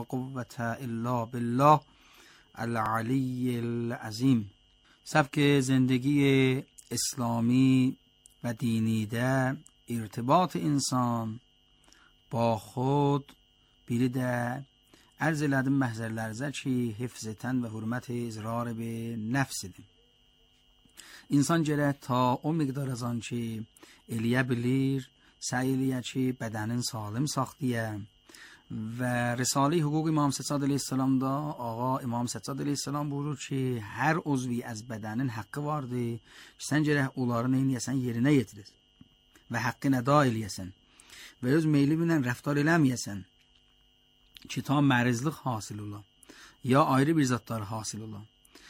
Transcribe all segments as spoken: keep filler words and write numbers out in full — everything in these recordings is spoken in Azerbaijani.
قوة الا بالله العلی العظیم. سبک زندگی اسلامی و دینیده ارتباط انسان با خود bir de arz elədim məhzərlərzə ki, hifz etən və hürmət izrar be nəfsidir. İnsan gərək ta o miqdar azan ki, eləyə bilir, səy eləyə ki, bədənin salim saxdiyə və Risale-i Hüquq İmam Səccad əleyhissalamda ağa İmam Səccad əleyhissalam buyurur ki, hər uzvi az bədənin haqqı vardır ki, sən gərək onları neynəyəsən, yerinə yetirir və haqqını əda eləyəsən və öz meyli ilə rəftar eləməyəsən ki ta məruzluq hasil ola ya ayrı bir zatlar hasil ola.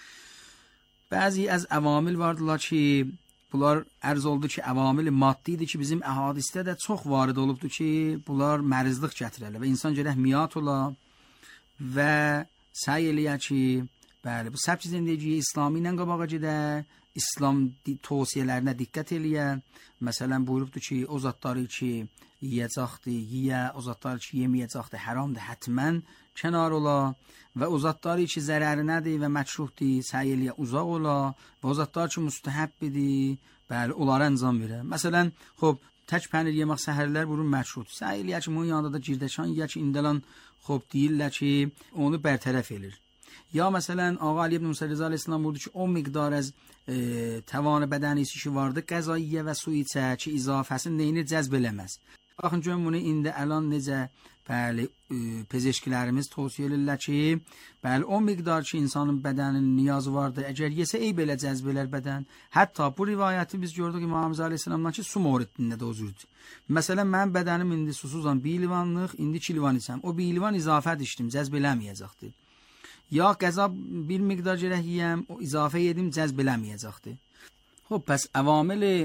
Bəzi az avamil vardılar ki, bunlar ərz oldu ki, avamil maddidir ki, bizim əhadisdə də çox varid olubdur ki, bunlar məruzluq gətirərlər və insan gərək miyat ola və səy eləyə ki, bəli, bu səbk zindəgi İslami ilə qabağa gedə, İslam tövsiyələrinə diqqət eləyə. Məsələn, buyurubdur ki, o zatları ki, yiyəcəkdir, yiyə, o zatları ki, yeməyəcəkdir, haramdır, hətmən kənar ola və o zatları ki, zərəri nədir və məkruhdir, səy eləyə, uzaq ola və o zatlar ki, müstəhəbbidir, bəli, onları əncam verə. Məsələn, xob, tək pənir yemək səhərlər burun məkruhdur. Səy eləyə ki, bunun yanında da girdəşan yiyə ki, indələn, xob, deyirlər ki, onu bərtərəf elir. Ya məsələn, Ağa Ali ibn Musa Rəza əleyhissalam buyurdu ki, o miqdar az e, təvanı bədənisi ki vardı, qəza yiyə və su içə ki, izafəsini neyini cəzb eləməz. Baxın, görün bunu indi əlan necə bəli, e, pezeşkilərimiz tövsiyə edirlər ki, bəli, o miqdar ki, insanın bədəninin niyazı vardı, əgər yesə ey belə cəzb elər bədən. Hətta bu rivayəti biz gördük İmam Rəza əleyhissalamdan ki, su mövridində də özürdür. Məsələn, mənim bədənim indi susuzam, bir livanlıq, indi iki livan içəm. O bir livan izafət içdim, cəzb eləməyəcəkdir. Ya qəza bir miqdar gərək yiyəm, o izafə yedim, cəzb eləməyəcəkdir. Xob, pəs əvamili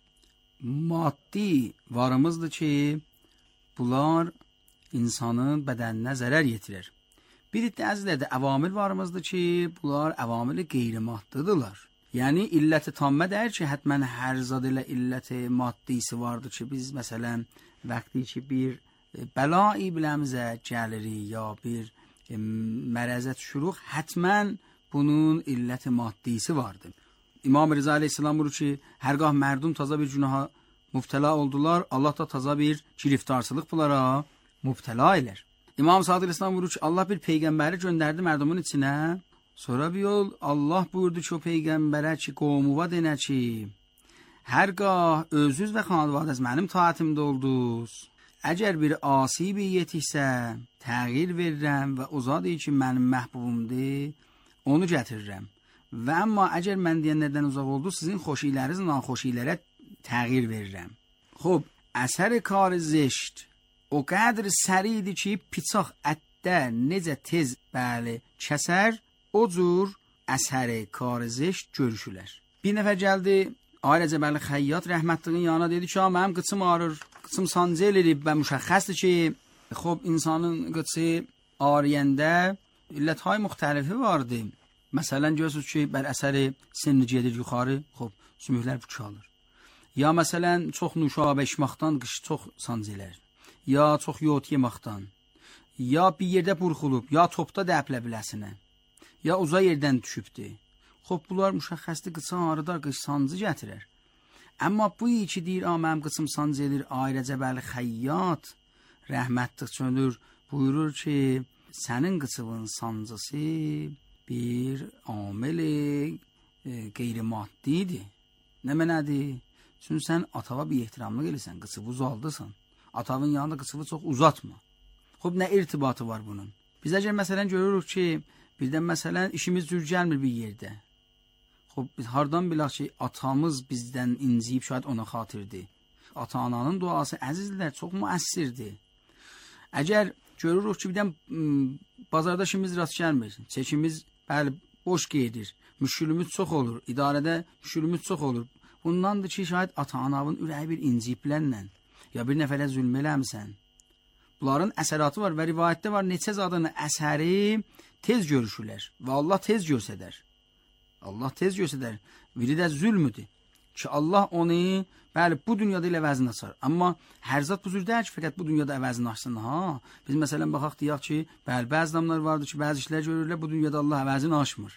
maddi varımızdır ki, bunlar insanın bədəninə zərər yetirir. Bir iddiəzlə də əvamil varımızdır ki, bunlar əvamili qeyri-maddidirlər. Yəni, illəti tammə dəyir ki, hətmən hər zad ilə illəti maddisi vardır ki, biz məsələn, vəqti ki, bir bəla-i biləmizə gəlirik, ya bir mərəzə düşürük, hətmən bunun illəti maddisi vardır. İmam Rəza əleyhissalam buyurur ki, hərgah mərdum taza bir günaha mübtəla oldular, Allah da taza bir giriftarsılıq bunlara mübtəla elər. İmam Sadiq əleyhissalam buyurur ki, Allah bir peyğəmbəri göndərdi mərdumun içinə, sonra bir yol Allah buyurdu ki, o peyğəmbərə ki, qovmuva denə ki, hərgah özünüz və xanadvadəz mənim taətimdə oldunuz, əgər bir asibi yetiksə, təğyir verirəm və o zadı ki, mənim məhbubumdur, onu gətirirəm. Və amma əgər mən deyənlərdən uzaq oldu, sizin xoşiləriniz naxoşilərə təğyir verirəm. Xob, əsər kar zişt o qədr səridir ki, piçaq ətdə necə tez bəli kəsər, o cür əsər kar zişt görüşülər. Bir nəfər gəldi, Ayrıca bəli Xəyyat rəhmətliyin yanına dedi ki, mənim qıçım ağrır, qıçım sancı eləyib və müşəxxəsdir ki, xob insanın qıçı ağrıyəndə illəthay müxtəlifi vardı. Məsələn, görürsünüz ki, bər əsəri sinni gedir yuxarı, xob, sümüklər bükülür. Ya məsələn, çox nuşabə içməkdən qış çox sancı elər. Ya çox yot yeməkdən. Ya bir yerdə burxulub, ya topda dəplə biləsinə. Ya uza yerdən düşübdür. Xob, bunlar müşəxxəsli qıçı ağrıdar, qış sancı gətirər. Amma bu iki deyir, mənim qıçım sancı edir, ayrıca bəli Xəyyat rəhmətlik çönür, buyurur ki, sənin qıçının sancısı bir ameli e, qeyri-maddidir. Nə mənədir? Çünki sən atava bir ehtiramlıq eləysən, qıçıvı uzaldısan. Atavın yanında qıçıvı çox uzatma. Xob, nə irtibatı var bunun? Biz əgər məsələn görürük ki, birdən məsələn işimiz cür gəlmir bir yerdə. Xob, biz hardan bilək ki, atamız bizdən inciyib, şayad ona xatirdir. Ata-ananın duası əzizlər, çox müəssirdir. Əgər görürük ki, birdən bazarda işimiz rast gəlmir, çəkimiz bəli, boş gedir, müşkülümüz çox olur, idarədə müşkülümüz çox olur. Bundandır ki, şayad ata-anavın ürəyi bir inciyiblərlə, ya bir nəfərə zülm eləmisən. Bunların əsəratı var və rivayətdə var, neçə zadının əsəri tez görüşürlər və Allah tez görsədər. Allah tez görsədər, biri də zülmüdür. ki Allah onu bəli bu dünyada ilə əvəzini açar. Amma hər zat bu cür deyil ki, fəqət bu dünyada əvəzini açsın. Ha, biz məsələn baxaq deyək ki, bəli bəzi adamlar vardır ki, bəzi işlər görürlər, bu dünyada Allah əvəzini açmır.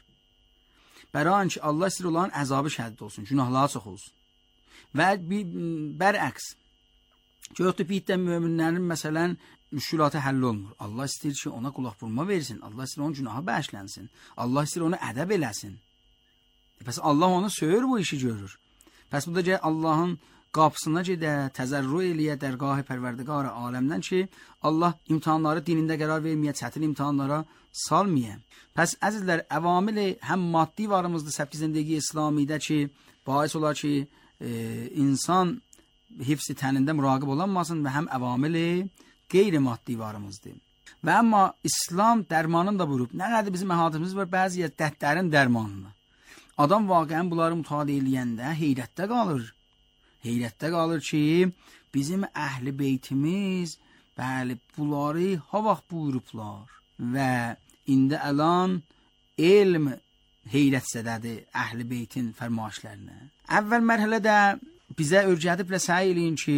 Bəran ki, Allah istəyir onların əzabı şəddid olsun, günahları çox olsun. Və bir bərəks, gördük bir də möminlərin məsələn müşkülatı həll olmur. Allah istəyir ki, ona qulaq vurma versin. Allah istəyir onun günahı bəşlənsin. Allah istəyir onu ədəb eləsin. Pəs Allah onu söyür, bu işi görür. Pəs bu da gəl Allahın qapısına gedə, təzərrü eləyə dərgahı pərverdigar aləmdən ki, Allah imtihanları dinində qərar verməyə, çətin imtihanlara salmaya. Pəs əzizlər, əvamili həm maddi varımızdır səbki zindəgi İslamidə ki, bahis olar ki, e, insan hifz-i tənində müraqib olanmasın və həm əvamili qeyri-maddi varımızdır. Və amma İslam dərmanını da vurub. Nə qədər bizim əhatimiz var, bəzi dərdlərin dərmanını. Adam vaqəən bunları mütaliə eləyəndə heyrətdə qalır. Heyrətdə qalır ki, bizim əhl-i beytimiz, bəli, bunları ha vaxt buyurublar və indi əlan elm heyrət zədədir əhl-i beytin fərmaişlərinə. Əvvəl mərhələdə bizə örgədiblə səy eləyin ki,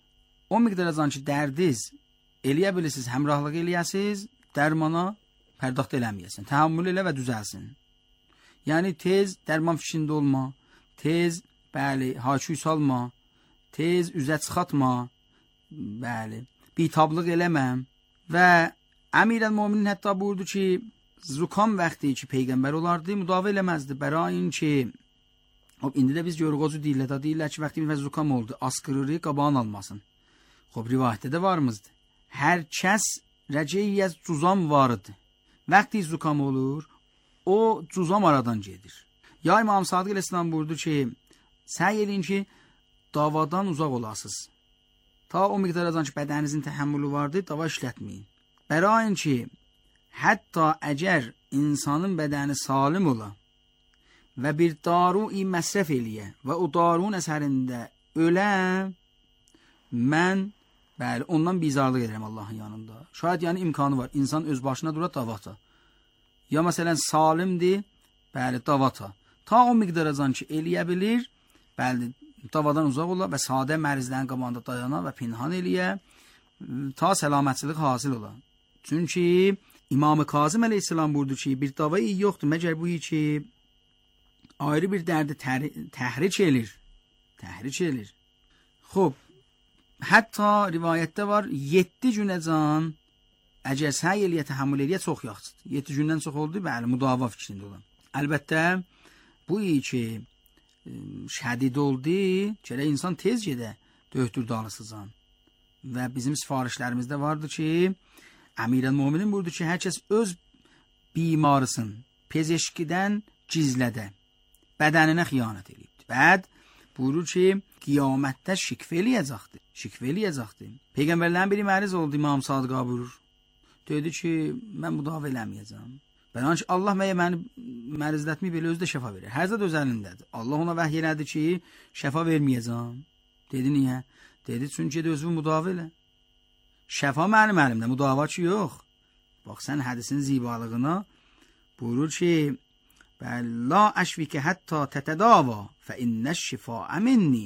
o miqdaracan ki, dərdiz eləyə bilirsiniz, həmrahlıq eləyəsiniz, dərmana pərdaxt eləməyəsin, təhəmmül elə və düzəlsin. Yəni tez dərman fikrində olma, tez bəli haçuy salma, tez üzə çıxatma, bəli bitablıq eləməm. Və Əmirəl-Möminin hətta buyurdu ki, zukam vaxtı ki peyğəmbər olardı, müdavə eləməzdi. Bərain ki, indi də biz görüqozu deyirlər, da deyirlər ki, vaxtı bir zukam oldu, asqırırı qabağın almasın. Xob, rivayətdə də varımızdır. Hər kəs rəcəyiyyəz cuzam varıdır. Vaxtı zukam olur, o cuzam aradan gedir. Ya İmam Sadiq Əl-İslam buyurdu ki, səy edin ki, davadan uzaq olasınız. Ta o miqdaradan ki, bədəninizin təhəmmülü vardır, dava işlətməyin. Bərain ki, hətta əgər insanın bədəni salim ola və bir daru-i məsrəf eləyə və o darun əsərində ölə, mən bəli, ondan bizarlıq edirəm Allahın yanında. Şayad yəni imkanı var, insan öz başına dura davata. Ya məsələn salimdir, bəli, davata. Ta o miqdaracan ki, eləyə bilir, bəli, davadan uzaq ola və sadə mərizlərin qabağında dayana və pinhan eləyə, ta səlamətçilik hasil ola. Çünki İmam-ı Kazım əleyhissalam buyurdu ki, bir dava iyi yoxdur, məgər bu ki, ayrı bir dərdi təhric elir. Təhric elir. Xob, hətta rivayətdə var, yeddi günəcan əgər səy eləyə, təhəmmül eləyə, çox yaxşıdır. yeddi gündən çox oldu, bəli, müdava fikrində olan. Əlbəttə, bu ki, şədid oldu, gələ insan tez gedə, döhtür dalısızan. Və bizim sifarişlərimizdə vardı ki, Əmirəl-Möminin buyurdu ki, hər kəs öz bimarısın, pezeşkidən gizlədə, bədəninə xiyanət eləyibdir. Bəd, buyurur ki, qiyamətdə şikvə eləyəcəkdir. Şikvə eləyəcəkdir. Peyğəmbərlərin biri məriz oldu, İmam Sadiqa buyurur. Dedi ki, mən müdavə eləməyəcəm. Bəyan ki, Allah məyə məni mərizlətməyib, elə özü də şəfa verir. Hər zət öz əlindədir. Allah ona vəhy elədi ki, şəfa verməyəcəm. Dedi, niyə? Dedi, çünki özümü müdavə elə. Şəfa mənim əlimdə, müdava ki, yox. Bax, sən hədisin zibalığına buyurur ki, la əşvikə hətta tətədava fə innəş şifaa minni.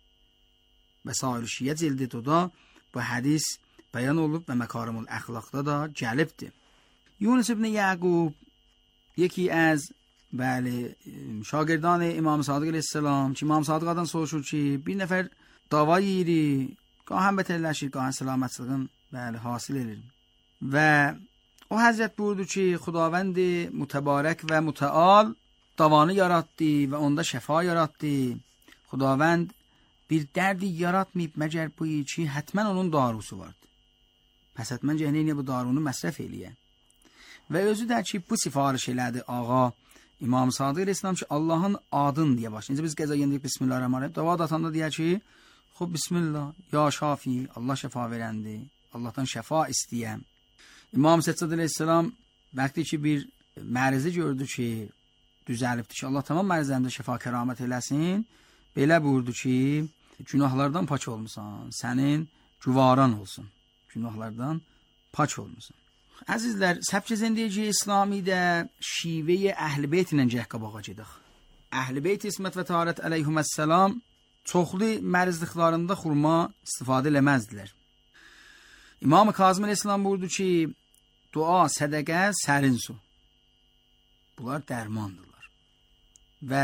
Və sairişiyə cildid o da bu hədis bəyan olub və məkarimul əxlaqda da gəlibdir. Yunus ibn Yaqub yeki az bəli şagirdان İmam Sadiq əleyhissalam ki, İmam Sadiqdan soruşur ki, bir nəfər dava yeyir, qahən betərləşir, qahən səlamətçiliğin bəli hasil edir. Və o həzrət buyurdu ki, Xudavənd mütəbarək və mütəal davanı yaratdı və onda şəfa yaratdı. Xudavənd bir dərdi yaratmayıb məgər bu ki, hətmən onun darusu vardı. Pəs hətmən cəhneynə bu darunu məsrəf eləyə. Və özü də ki, bu sifariş elədi ağa İmam Sadiq Əleyhisselam ki, Allahın adın deyə başlayınca biz qəza yendik Bismillahirrahmanirrahim. Dava datanda deyək ki, xub Bismillah, ya şafi, Allah şəfa verəndi, Allahdan şəfa istəyəm. İmam Səccad Əleyhisselam vəqti ki, bir mərizi gördü ki, düzəlibdir ki, Allah tamam mərizlərimdə şəfa kəramət eləsin, belə buyurdu ki, günahlardan paç olmusan, sənin güvaran olsun. Günahlardan paç olmusan. Əzizlər, səbki zindəgi İslamidə şivəyə əhl-i beyt ilə cəhq qabağa gedək. Əhl-i Beyt İsmət və Taharət əleyhüməssəlam çoxlu mərzliklarında xurma istifadə eləməzdilər. İmam-ı Kazım əleyhissalam buyurdu ki, dua, sədəqə, sərin su. Bunlar dərmandırlar. Və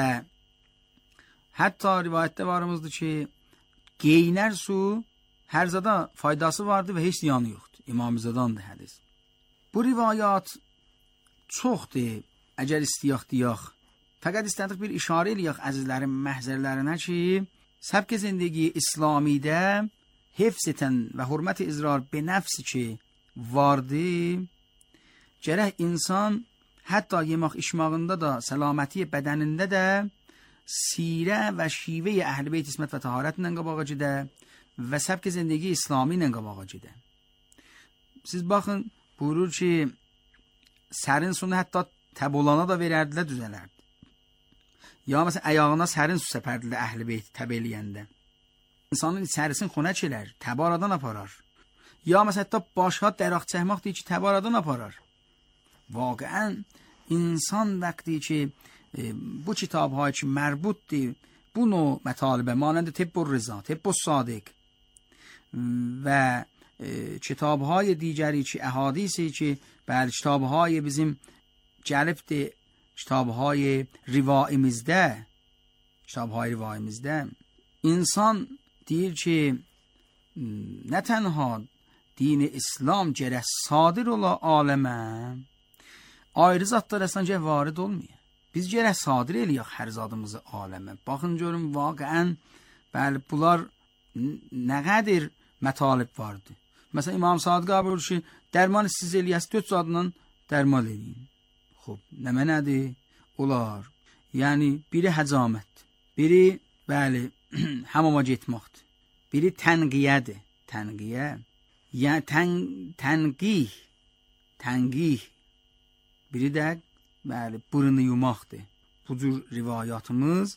hətta rivayətdə varımızdır ki, geynər su hər zada faydası vardır və heç ziyanı yoxdur. İmam-ızadandır hədis. Bu rivayat çoxdur. Əgər istiyaq deyək. Fəqət istədik bir işarə eləyək əzizlərin məhzərlərinə ki, səbk zindagi İslamidə hifz etən və hürmət izrar be nəfs ki vardı, gərək insan hətta yemək içmağında da, səlaməti bədənində də sirə və şivə Əhl-i Beyt İsmət və Taharətlə qabağa gedə və səbk zindagi İslami ilə qabağa gedə. Siz baxın, buyurur ki, sərin sunu hətta təb olana da verərdilər, düzələrdi. Ya məsələn, əyağına sərin su səpərdilər Əhl-i Beyt təb eləyəndə. İnsanın içərisin xunə çilər, təb aradan aparar. Ya məsələn, hətta başqa dəraq çəkmək deyir ki, təb aradan aparar. Vaqəən, insan vəqti ki, e, bu kitabhay ki, mərbuddir, bu növ mətalibə, manəndə Tibbur Rıza, Tibbur Sadiq və e, kitabhay digəri ki, əhadisi ki, bəli, kitabhay bizim gəlibdir, kitabhay rivaimizdə, kitabhay rivaimizdə, insan deyir ki, nə tənha dini İslam gərək sadir ola aləmə, ayrı zatlar əslən gərək varid olmuyor. Biz gərək sadir eləyək hər zadımızı aləmə. Baxın, görün, vaqəən, bəli, bunlar nə qədir mətalib vardı. Məsələn, İmam Sadiq abi olur ki, dərman siz eləyəsi dörd zadından dərmal eləyin. Xob, nə mənədir? Olar. Yəni, biri həcamət, biri, bəli, hamama getməkdir. Biri tənqiyədir. Tənqiyə. Yəni, tən, tənqih. Tənqih. Biri də, bəli, burunu yumaqdır. Bu cür rivayatımız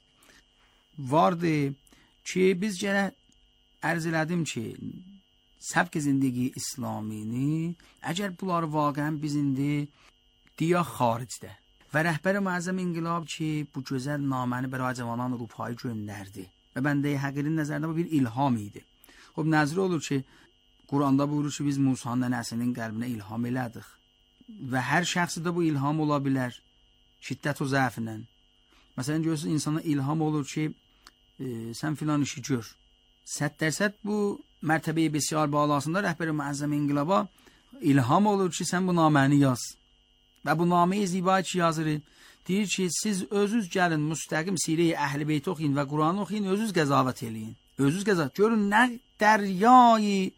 vardır ki, biz gərək ərz elədim ki, səbk zindagi İslamini, əgər bunları vaqəən biz indi deyək xaricdə və rəhbər-i müəzzəm inqilab ki, bu gözəl naməni bəray cavanان Avropayı göndərdi və bəndə həqiqinin nəzərində bu bir ilham idi. Xob, nəzri olur ki, Quranda buyurur ki, biz Musanın nənəsinin qəlbinə ilham elədik və hər şəxsidə bu ilham ola bilər, şiddət o zəfindən. Məsələn, görürsünüz, insana ilham olur ki, e, sən filan işi gör. Səd dərsət bu mərtəbəyi besiar balasında rəhbər-i müəzzəm inqilaba ilham olur ki, sən bu naməni yaz. Və bu nameyi zibai ki yazırı, deyir ki, siz özünüz gəlin, müstəqim sirəyi Əhl-i Beyt oxuyun və Quranı oxuyun, özünüz qəzavət eləyin. Özünüz qəzavət. Görün, nə dəryayı,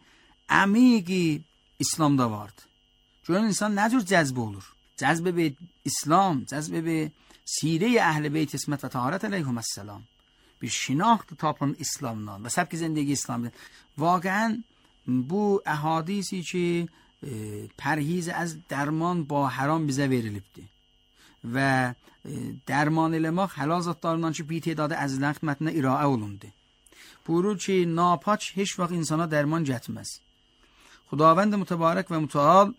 əmiqi İslamda vardı. Görün, insan nə cür cəzb olur? Cəzb be İslam, cəzb be sirəyi Əhl-i Beyt İsmət və Taharət əleyhüməssəlam. Bir şinaxtı tapın İslamdan və səbk zindagi İslamdan. Vaqəən bu əhadisi ki, e, pərhiz az dərman ba haram bizə verilibdir. Və e, dərman eləmək halal zatlarından ki, bir tədadı əzizlərin xidmətinə iraə olundu. Buyurur ki, napaç heç vaxt insana dərman gətməz. Xudavənd mütəbarək və mütəal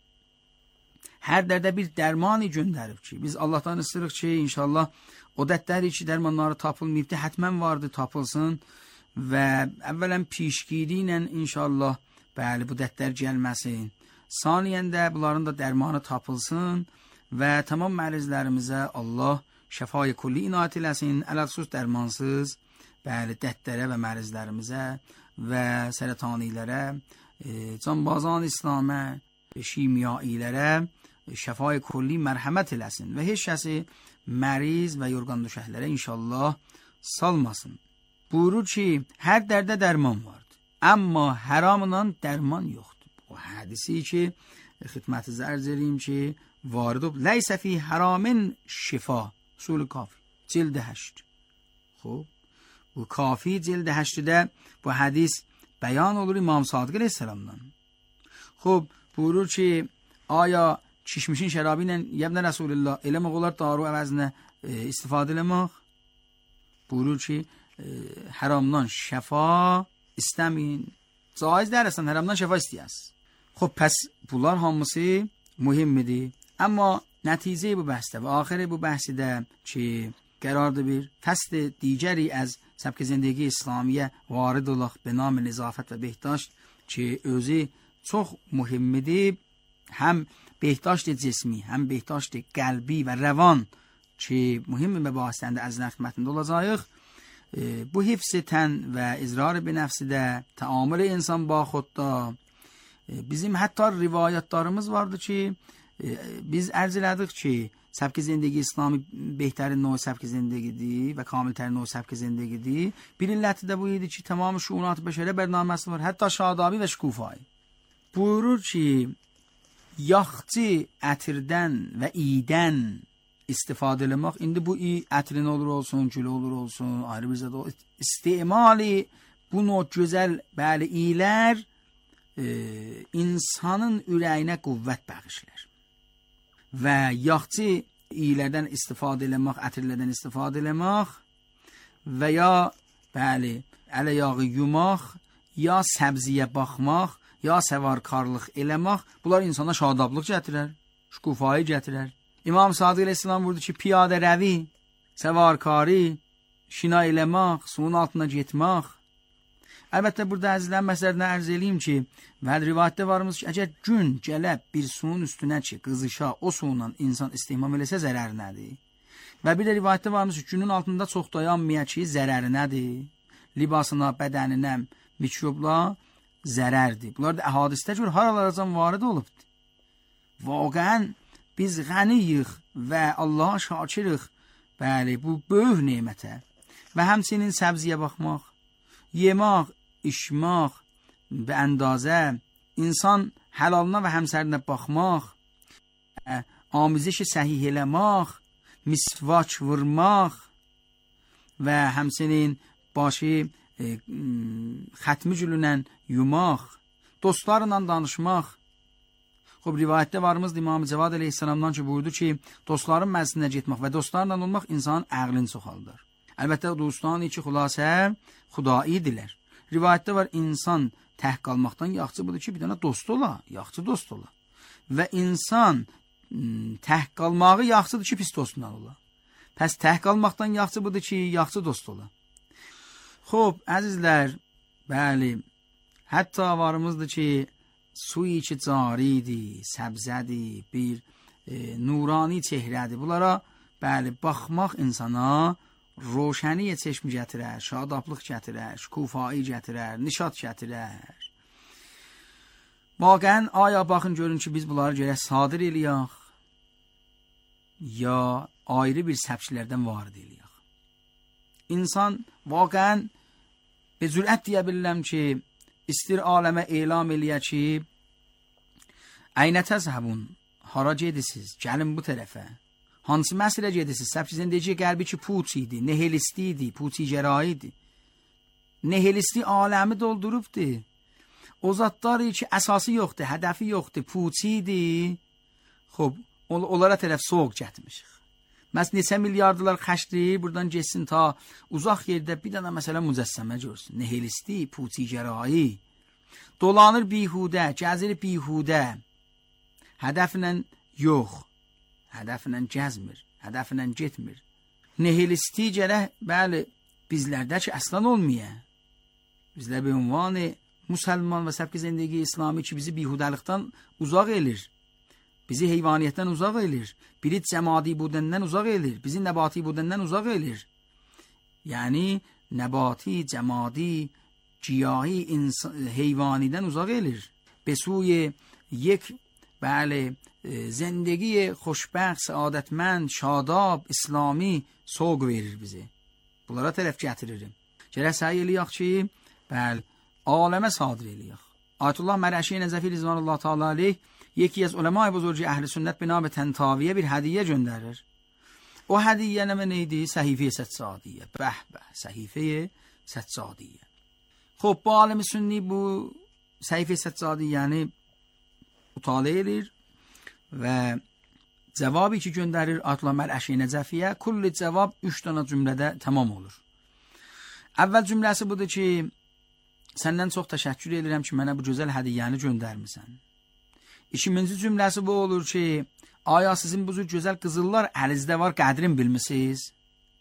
hər dərdə bir dərmani göndərib ki, biz Allahdan istəyirik ki, inşallah o dərdləri ki, dərmanları tapılmayıbdır, hətmən vardı, tapılsın və əvvələn pişgiri ilə inşallah bəli, bu dərdlər gəlməsin. Saniyən də bunların da dərmanı tapılsın və tamam mərizlərimizə Allah şəfayı kulli inayət eləsin, ələxüsus dərmansız, bəli, dərdlərə və mərizlərimizə və sərətanilərə, e, canbazan İslamə, şimyailərə şəfayı kulli mərhəmət eləsin və heç kəsi məriz və yorğan düşəhlərə inşallah salmasın. Buyurur ki, hər dərdə dərman vardır, amma haramından dərman yoxdur. O hədisi ki, xidmətinizə ərz edeyim ki, varid olub, leysə fi haramin şifa, usul kafi, cildi həşt. Xob, bu kafi cildi həştdə bu hədis bəyan olur İmam Sadiq əleyhissalamdan. Xob, buyurur ki, aya çişmişin şərabı ilə yəbnə Rasulullah eləmək olar daru əvəzinə e, istifadə eləmək? Buyurur ki, e, haramdan şəfa istəməyin. Caiz dərəsən, haramdan şəfa istəyəsiz. Xob, pəs bunlar hamısı mühimmidir. Amma nəticə bu bəhsdə və axiri bu bəhsidə ki, قرار bir فصل دیگری از سبک زندگی اسلامیه وارد olaq به نام نظافت و بهداشت که özü çox mühimdir. هم بهداشت جسمی هم بهداشت قلبی و روان که مهم به بحثنده از خدمتتون olacağıq. Bu حفظ تن و اصرار به نفس ده تعامل انسان با خود da bizim hatta rivayetlarımız vardı ki biz arz elədik ki سبک زندگی اسلامی بهترین نوع سبک زندگیdir و کاملترین نوع سبک زندگیdir. Bir illəti də bu idi ki tamam şuunat bəşərə bərnaməsi var. Hətta şadabi və şükufayı. Buyurur ki yaxçı ətirdən və iydən istifadə eləmək. İndi bu iyi ətrin olur olsun, gül olur olsun, ayrı bir zədə olur. İstimali bu növ gözəl bəli iyilər e, insanın ürəyinə qüvvət bəxşlər. Və yaxçı iylərdən istifadə eləmək, ətirlərdən istifadə eləmək və ya bəli, ələ yağı yumaq, ya səbziyə baxmaq, ya səvarkarlıq eləmək, bunlar insana şadablıq gətirər, şükufayı gətirər. İmam Sadiq əleyhissalam buyurdu ki, piyadə rəvi, səvarkari, şina eləmək, suyun altına getmək. Əlbəttə, burada əzizlərin məsələlərini ərz eləyim ki, və rivayətdə varımız ki, əgər gün gəlib bir suyun üstünə ki, qızışa, o suyla insan istihmam eləsə zərər nədir? Və bir də rivayətdə varımız ki, günün altında çox dayanmaya ki, zərər nədir? Libasına, bədəninə, mikrobla zərərdir. Bunlar da əhadisdə görə haralaracam varid olubdur. Vaqəən biz qəniyik və Allaha şakirıq, bəli, bu böyük nemətə və həmçinin səbziyə baxmaq, yemək, içmək və əndazə, insan həlalına və həmsərinə baxmaq, amizişi səhih eləmək, misvak vurmaq və həmçinin başı e, xətmi gülünə yumaq, dostlarla danışmaq. Xob, rivayətdə varımızdır İmam Cəvad əleyhissalamdan ki, buyurdu ki, dostların məclisinə getmək və dostlarla olmaq insanın əqlini çoxaldır. Əlbəttə, dostların iki xülasə xudaidirlər. Rivayətdə var, insan tək qalmaqdan yaxçı budur ki, bir dənə dost ola, yaxçı dost ola. Və insan tək qalmağı yaxçıdır ki, pis dostundan ola. Pəs tək qalmaqdan yaxçı budur ki, yaxçı dost ola. Xob, əzizlər, bəli, hətta varımızdır ki, suyu ki caridir, səbzədir, bir e, nurani çehrədir. Bunlara, bəli, baxmaq insana روشنی چشم gətirər, şadablıq gətirər, şükufayı gətirər, nişad gətirər. Vaqən, aya baxın görün ki, biz bunları görək sadir eləyək, ya ayrı bir səbçilərdən varid eləyək. İnsan vaqən, be zürət deyə bilirəm ki, istir aləmə elam eləyə ki, əynə təzhəbun, hara gedisiz, gəlin bu tərəfə. Hansı məsələ gedəsiz? Səbki zindəci qəlbi ki, puç idi, nehelisti idi, puçi cərai idi. Nehelisti aləmi doldurubdur. O zatları ki, əsası yoxdur, hədəfi yoxdur, puçi idi. Xob, onlara tərəf soğuk gətmişik. Məs neçə milyardılar xəşdir, buradan geçsin ta uzaq yerdə bir dənə məsələ mücəssəmə görsün. Nehelisti, puçi cərai. Dolanır bihudə, gəzir bihudə. Hədəflə yox. Hədəflə gəzmir, hədəflə getmir. Nehilisti gərək, bəli, bizlərdə ki, əslan olmaya. Bizlər bir ünvanı müsəlman və səbki zindəgi İslami ki, bizi bihudəlikdən uzaq elir. Bizi heyvaniyyətdən uzaq elir. Biri cəmadi budəndən uzaq elir. Bizi nəbati budəndən uzaq elir. Yəni, nəbati, cəmadi, ciyahi, heyvanidən uzaq elir. Besuy یک بله زندگی خوشبخت، سعادتمند، شاداب، اسلامی سوق verir bizi. Bunlara tərəf gətiririm. Gərək səy eləyək ki, bəli, aləmə sadir eləyək. Ayətullah Mərəşi Nəzəfi Rizvanullah Teala aleyh yeki az ulemay buzurcu əhl-i sünnət bina be tentaviyə bir hədiyyə göndərir. O hədiyyə nə neydi? Səhifə-i Səcadiyyə. Bəh bəh, Səhifə-i Səcadiyyə. Xob, bu aləm-i sünni bu Səhifə-i Səcadiyyəni mutale edir və cavabı ki göndərir Ayətullah Mərəşi Nəcəfiyə. Kulli cavab üç dənə cümlədə tamam olur. Əvvəl cümləsi budur ki, səndən çox təşəkkür edirəm ki, mənə bu gözəl hədiyyəni göndərmisən. İkinci cümləsi bu olur ki, aya sizin bu gözəl qızıllar əlinizdə var, qədrin bilmisiniz?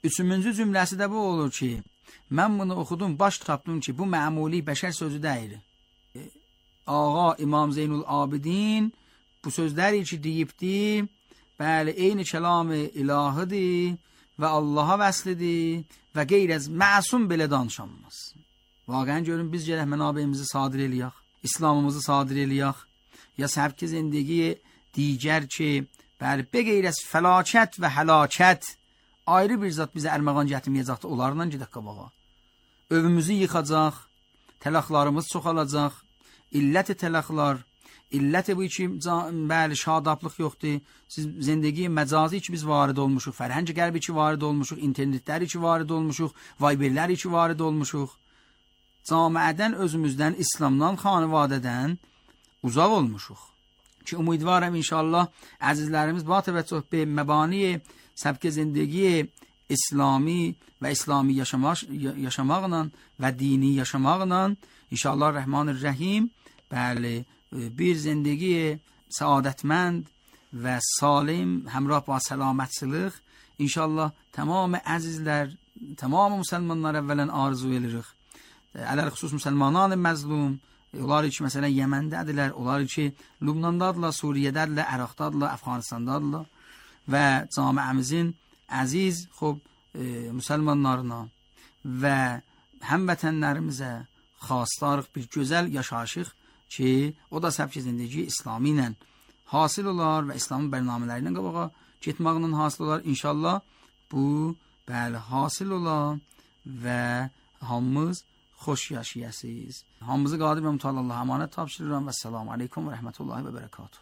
Üçüncü cümləsi də bu olur ki, mən bunu oxudum, baş tapdım ki, bu məmuli bəşər sözü deyil. Ağa İmam Zeynul Abidin bu sözləri ki deyibdi, bəli, eyni kəlam-ı ilahidir və Allaha vəslidir və qeyr az məsum belə danışanmaz. Vaqəən görün, biz gərək mənabəyimizi sadir eləyək, İslamımızı sadir eləyək, ya səbki zindagi digər ki, bəli, bəqeyr az fəlakət və həlakət ayrı bir zat bizə ərməğan gətirməyəcəkdir, onlarla gedək qabağa. Övümüzü yıxacaq, tələxlarımız çoxalacaq, illəti tələxlar, illəti bu ki, bəli, şadablıq yoxdur. Siz zindagi məcazi ki biz varid olmuşuq, fərhənc qərbi ki varid olmuşuq, internetləri ki varid olmuşuq, vayberləri ki varid olmuşuq. Camiədən, özümüzdən, İslamdan, xanivadədən uzaq olmuşuq. Ki umidvarım inşallah əzizlərimiz ba təvəccüh be məbani səbki zindagi İslami və İslami yaşamaq, yaşamaqla və dini yaşamaqla inşallah Rəhmanir-Rəhim bəli, bir zindagi saadətmənd və salim, həmrah ba səlamətçilik inşallah tamam əzizlər, tamam müsəlmanlar əvvələn arzu edirik. Ələl xüsus müsəlmanan məzlum, onlar ki məsələn Yəməndədirlər, onlar ki Lübnandadırlar, Suriyədədirlər, Əraqdadırlar, Əfqanistandadırlar və camiəmizin əziz xub e, müsəlmanlarına və həmvətənlərimizə xaslarıq bir gözəl yaşayışıq ki, o da səbki zindagi İslami ilə hasil olar və İslamın bərnamələri ilə qabağa getməklə hasil olar. İnşallah bu bəli hasil olar və hamımız xoş yaşayasınız. Hamımızı qadir və mütəallı Allah'a əmanət tapşırıram və selamun aleyküm və rəhmətullahi və bərəkatuhu.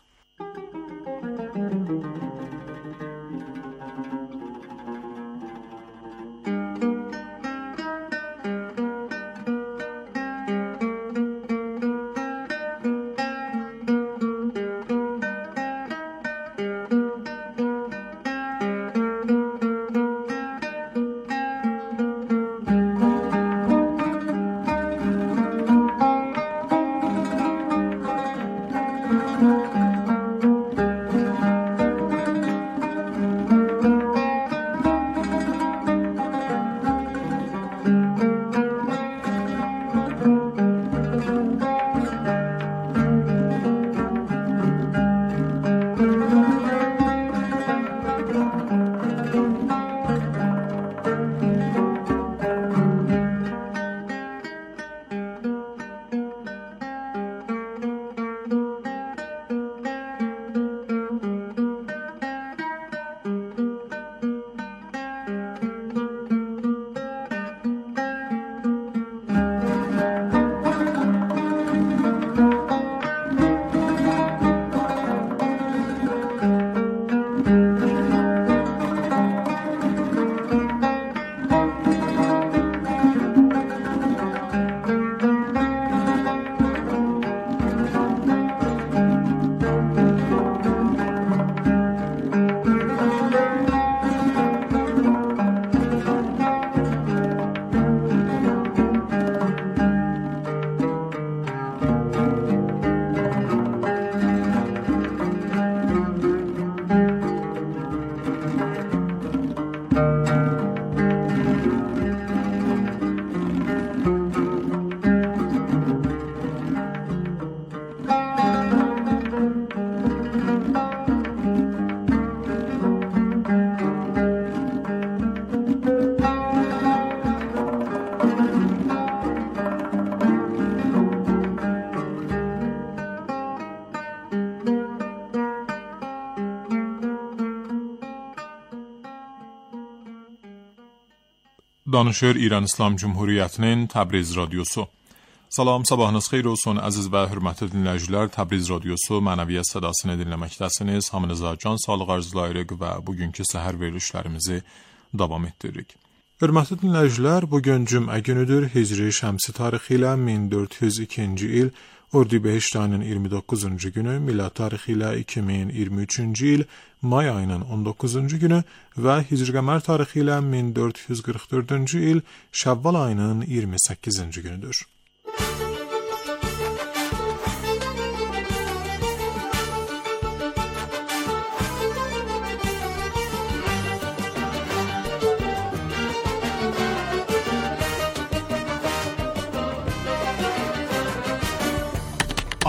Danışır İran İslam Cumhuriyyətinin Təbriz Radiosu. Salam, sabahınız xeyir olsun əziz və hörmətli dinləyicilər. Təbriz Radiosu mənəviyyat sədasını dinləməkdəsiniz. Hamınıza can sağlığı arzulayırıq və bugünkü səhər verilişlərimizi davam etdiririk. Hörmətli dinləyicilər, bugün cümə günüdür. Hicri şəmsi tarixi ilə min dörd yüz ikinci il Ordubehişt ayının iyirmi doqquzuncu günü, milad tarixi ilə iki min iyirmi üçüncü il may ayının on doqquzuncu günü və Hicri qəmər tarixi ilə min dörd yüz qırx dördüncü il Şəvval ayının iyirmi səkkizinci günüdür.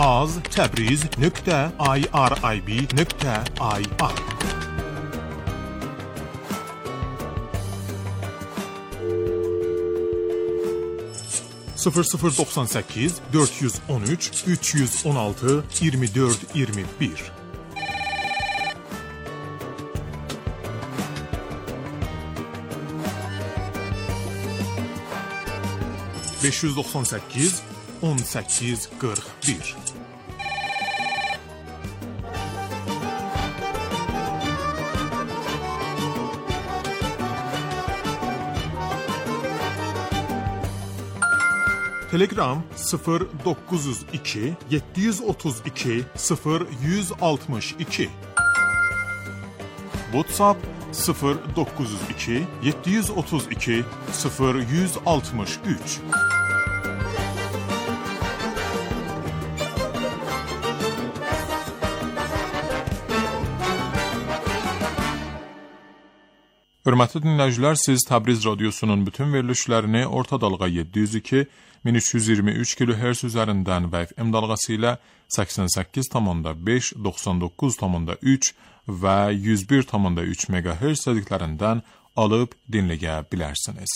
az tabriz nokta irib nokta ir. sıfır sıfır doksan sekiz dört yüz on üç üç yüz on altı yirmi dört yirmi bir beş yüz doksan sekiz on sekiz qırx bir Telegram sıfır dokuz yüz iki yedi yüz otuz iki sıfır yüz altmış iki WhatsApp sıfır dokuz yüz iki yedi yüz otuz iki sıfır yüz altmış üç Hörmətli dinləyicilər, siz Təbriz radiosunun bütün verilişlərini orta dalğa yeddi yüz iki min üç yüz iyirmi üç kilohertz üzərindən və F M dalğası ilə səksən səkkiz tam beş, doxsan doqquz tam üç və yüz bir tam üç megahertz sədiklərindən alıb dinləyə bilərsiniz.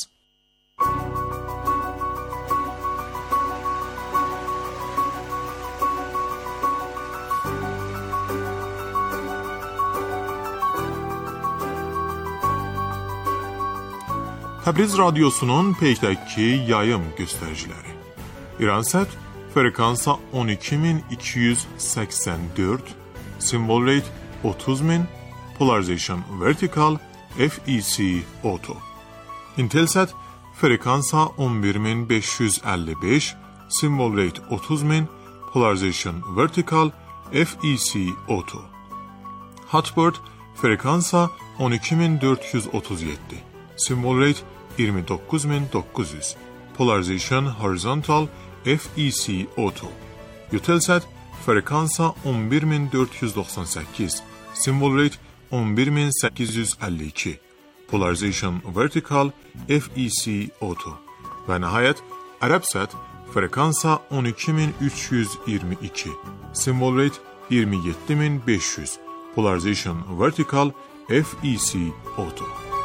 Təbriz radiosunun peydəki yayım göstəriciləri. İransat frekansa on iki min iki yüz səksən dörd, symbol rate otuz min, polarization vertical, F E C auto. Intelsat frekansa on bir min beş yüz əlli beş, symbol rate otuz min, polarization vertical, F E C auto. Hotbird frekansa on iki min dörd yüz otuz yeddi, symbol rate iyirmi doqquz min doqquz yüz, polarization horizontal, F E C auto. Eutelsat frekansa on bir min dörd yüz doxsan səkkiz, symbol rate on bir min səkkiz yüz əlli iki, polarization vertical, F E C auto. Və nəhayət Arabsat frekansa on iki min üç yüz iyirmi iki, symbol rate iyirmi yeddi min beş yüz, polarization vertical, F E C auto.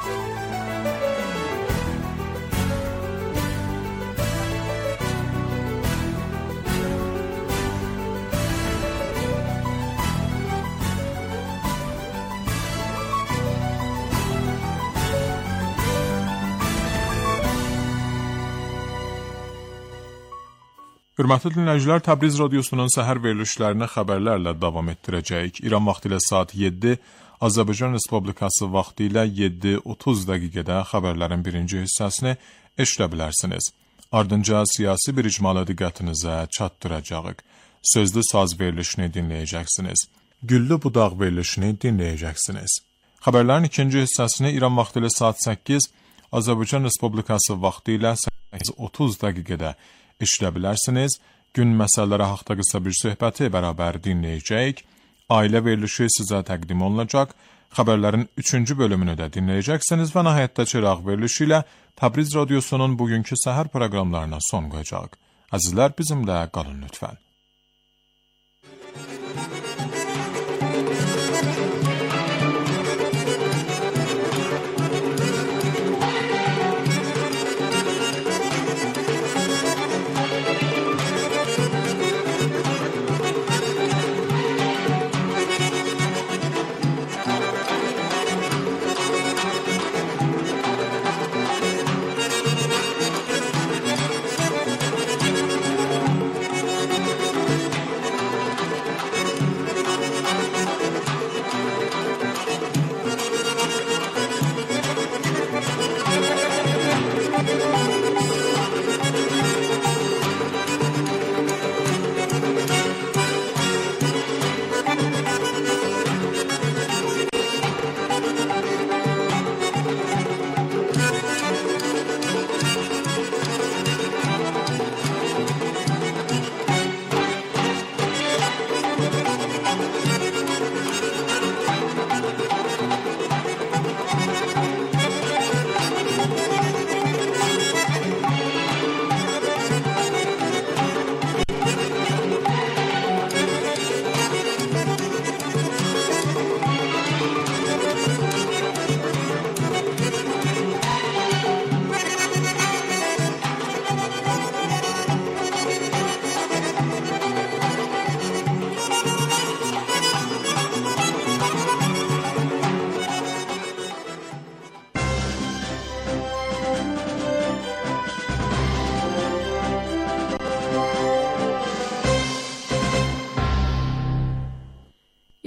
Hörmətli dinləyicilər, Təbriz radiosunun səhər verilişlərini xəbərlərlə davam etdirəcəyik. İran vaxtı ilə saat yeddi, Azərbaycan Respublikası vaxtı ilə yeddi otuz dəqiqədə xəbərlərin birinci hissəsini eşidə bilərsiniz. Ardınca siyasi bir icmalı diqqətinizə çatdıracağıq. Sözlü saz verilişini dinləyəcəksiniz. Güllü budaq verilişini dinləyəcəksiniz. Xəbərlərin ikinci hissəsini İran vaxtı ilə saat səkkiz, Azərbaycan Respublikası vaxtı ilə səkkiz otuz dəqiqədə eşidə bilərsiniz. Gün məsələləri haqqında qısa bir söhbəti bərabər dinləyəcəyik. Ailə verilişi sizə təqdim olunacaq. Xəbərlərin üçüncü bölümünü də dinləyəcəksiniz və nəhayətdə çıraq verilişi ilə Təbriz radiosunun bugünkü səhər proqramlarına son qoyacaq. Əzizlər, bizimlə qalın lütfən.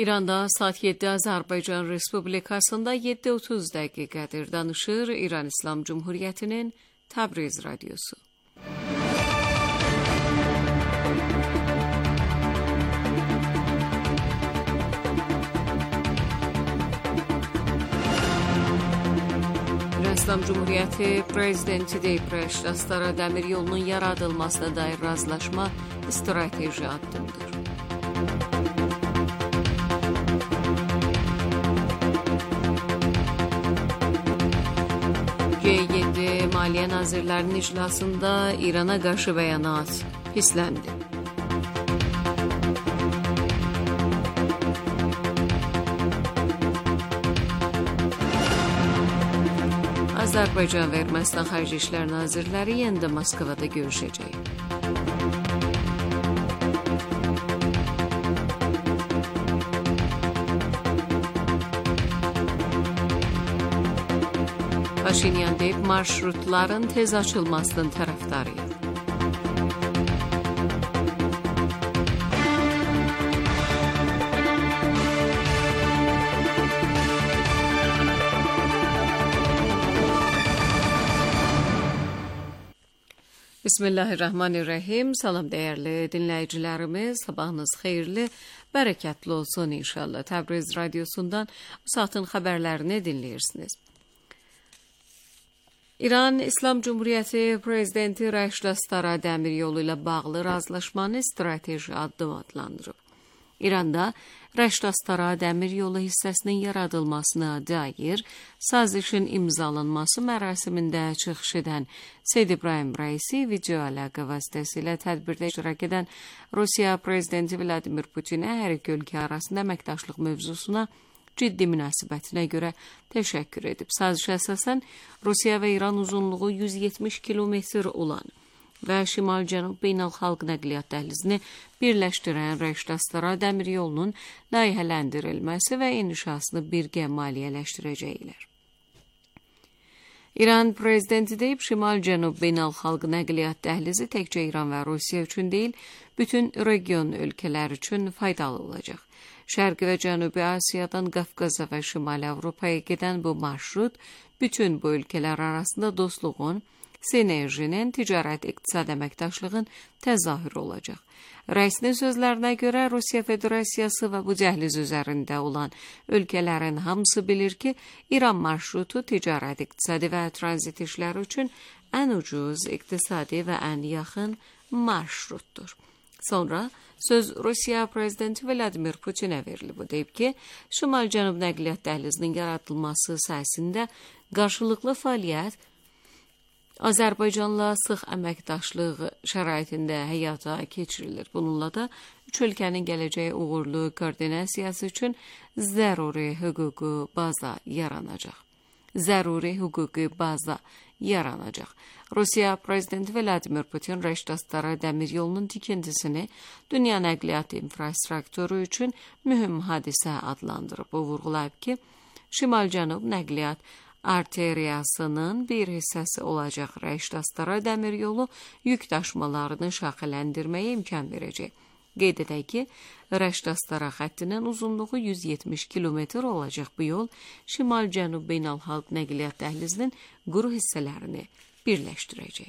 İranda saat yeddi Azərbaycan Respublikasında yeddi otuz dəqiqədir. Danışır İran İslam Cumhuriyyətinin Təbriz Radyosu. İran İslam Cumhuriyyəti Prezidenti deyib, Astara dəmir yolunun yaradılmasına dair razılaşma strateji addımdır. G yeddi Maliyyə Nazirlərinin iclasında İrana qarşı bəyanat pisləndi. Azərbaycan və Ermənistan Xarici İşlər Nazirləri yenidə Moskvada görüşəcək. Paşinyan deyib, marşrutların tez açılmasının tərəfdarıyıq. Bismillahirrahmanirrahim. Salam dəyərli dinləyicilərimiz, sabahınız xeyirli, bərəkətli olsun inşallah. Təbriz Radyosu'ndan bu saatin xəbərlərini dinləyirsiniz. İran İslam Cumhuriyyəti Prezidenti Rəşid Astara dəmir yolu ilə bağlı razılaşmanı strateji addım adlandırıb. İranda Rəşid Astara dəmir yolu hissəsinin yaradılmasına dair sazişin imzalanması mərasimində çıxış edən Seyid İbrahim Rəisi video əlaqə vasitəsilə tədbirdə iştirak edən Rusiya Prezidenti Vladimir Putinə hər iki ölkə arasında əməkdaşlıq mövzusuna ciddi münasibətinə görə təşəkkür edib. Sazişə əsasən Rusiya və İran uzunluğu yüz yetmiş kilometr olan və şimal-cənub beynəlxalq nəqliyyat dəhlizini birləşdirən Rəşid Astara dəmir yolunun layihələndirilməsi və inşasını birgə maliyyələşdirəcəklər. İran prezidenti deyib, şimal-cənub beynəlxalq nəqliyyat dəhlizi təkcə İran və Rusiya üçün deyil, bütün region ölkələr üçün faydalı olacaq. Şərqi və Cənubi Asiyadan Qafqaza və Şimali Avropaya gedən bu marşrut bütün bu ölkələr arasında dostluğun, sinerjinin, ticarət iqtisad əməkdaşlığın təzahürü olacaq. Rəisinin sözlərinə görə Rusiya Federasiyası və bu dəhliz üzərində olan ölkələrin hamısı bilir ki, İran marşrutu ticarət, iqtisadi və tranzit işləri üçün ən ucuz, iqtisadi və ən yaxın marşrutdur. Sonra söz Rusiya Prezidenti Vladimir Putinə verilib. O deyib ki, Şimal-Cənub nəqliyyat dəhlizinin yaradılması sahəsində qarşılıqlı fəaliyyət Azərbaycanla sıx əməkdaşlıq şəraitində həyata keçirilir. Bununla da üç ölkənin gələcəyi uğurlu koordinasiyası üçün zəruri hüquqi baza yaranacaq. Zəruri hüquqi baza yaranacaq. Rusiya Prezidenti Vladimir Putin Rəşid Astara dəmir yolunun tikintisini dünya nəqliyyat infrastrukturu üçün mühüm hadisə adlandırıb. O vurğulayıb ki, Şimal-Cənub nəqliyyat arteriyasının bir hissəsi olacaq. Rəşid Astara dəmir yolu yük daşımalarını şaxələndirməyə imkan verəcək. Qeyd edək ki, Rəşid Astara xəttinin uzunluğu yüz yetmiş kilometr olacaq. Bu yol Şimal-Cənub beynəlxalq nəqliyyat dəhlizinin quru hissələrini birləşdirəcək.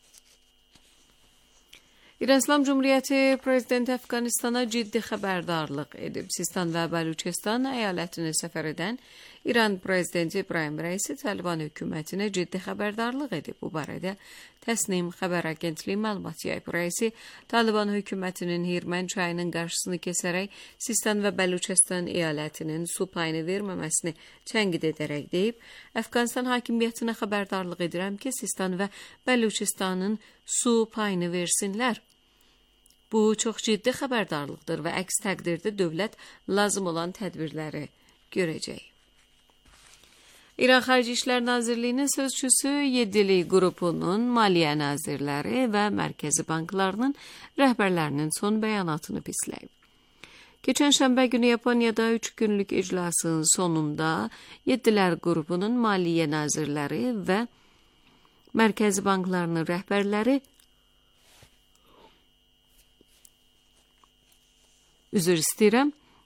İran İslam Cumhuriyyəti Prezidenti Əfqanistana ciddi xəbərdarlıq edib. Sistan və Bəluçistan əyalətini səfər edən İran Prezidenti İbrahim Rəisi Taliban hökumətinə ciddi xəbərdarlıq edib. Bu barədə Təsnim xəbər agentliyi məlumat yayıb. Rəisi Taliban hökumətinin Hirmən çayının qarşısını kəsərək Sistan və Bəluçistan əyalətinin su payını verməməsini tənqid edərək deyib, Əfqanistan hakimiyyətinə xəbərdarlıq edirəm ki, Sistan və Bəluçistanın su payını versinlər. Bu çox ciddi xəbərdarlıqdır və əks təqdirdə dövlət lazım olan tədbirləri görəcək. İran Xarici İşlər Nazirliyinin sözçüsü yeddilik qrupunun maliyyə nazirləri və mərkəzi banklarının rəhbərlərinin son bəyanatını pisləyib. Keçən şənbə günü Yaponiyada üç günlük iclasın sonunda yeddilər qrupunun maliyyə nazirləri və mərkəzi banklarının rəhbərləri üzr istəyirəm,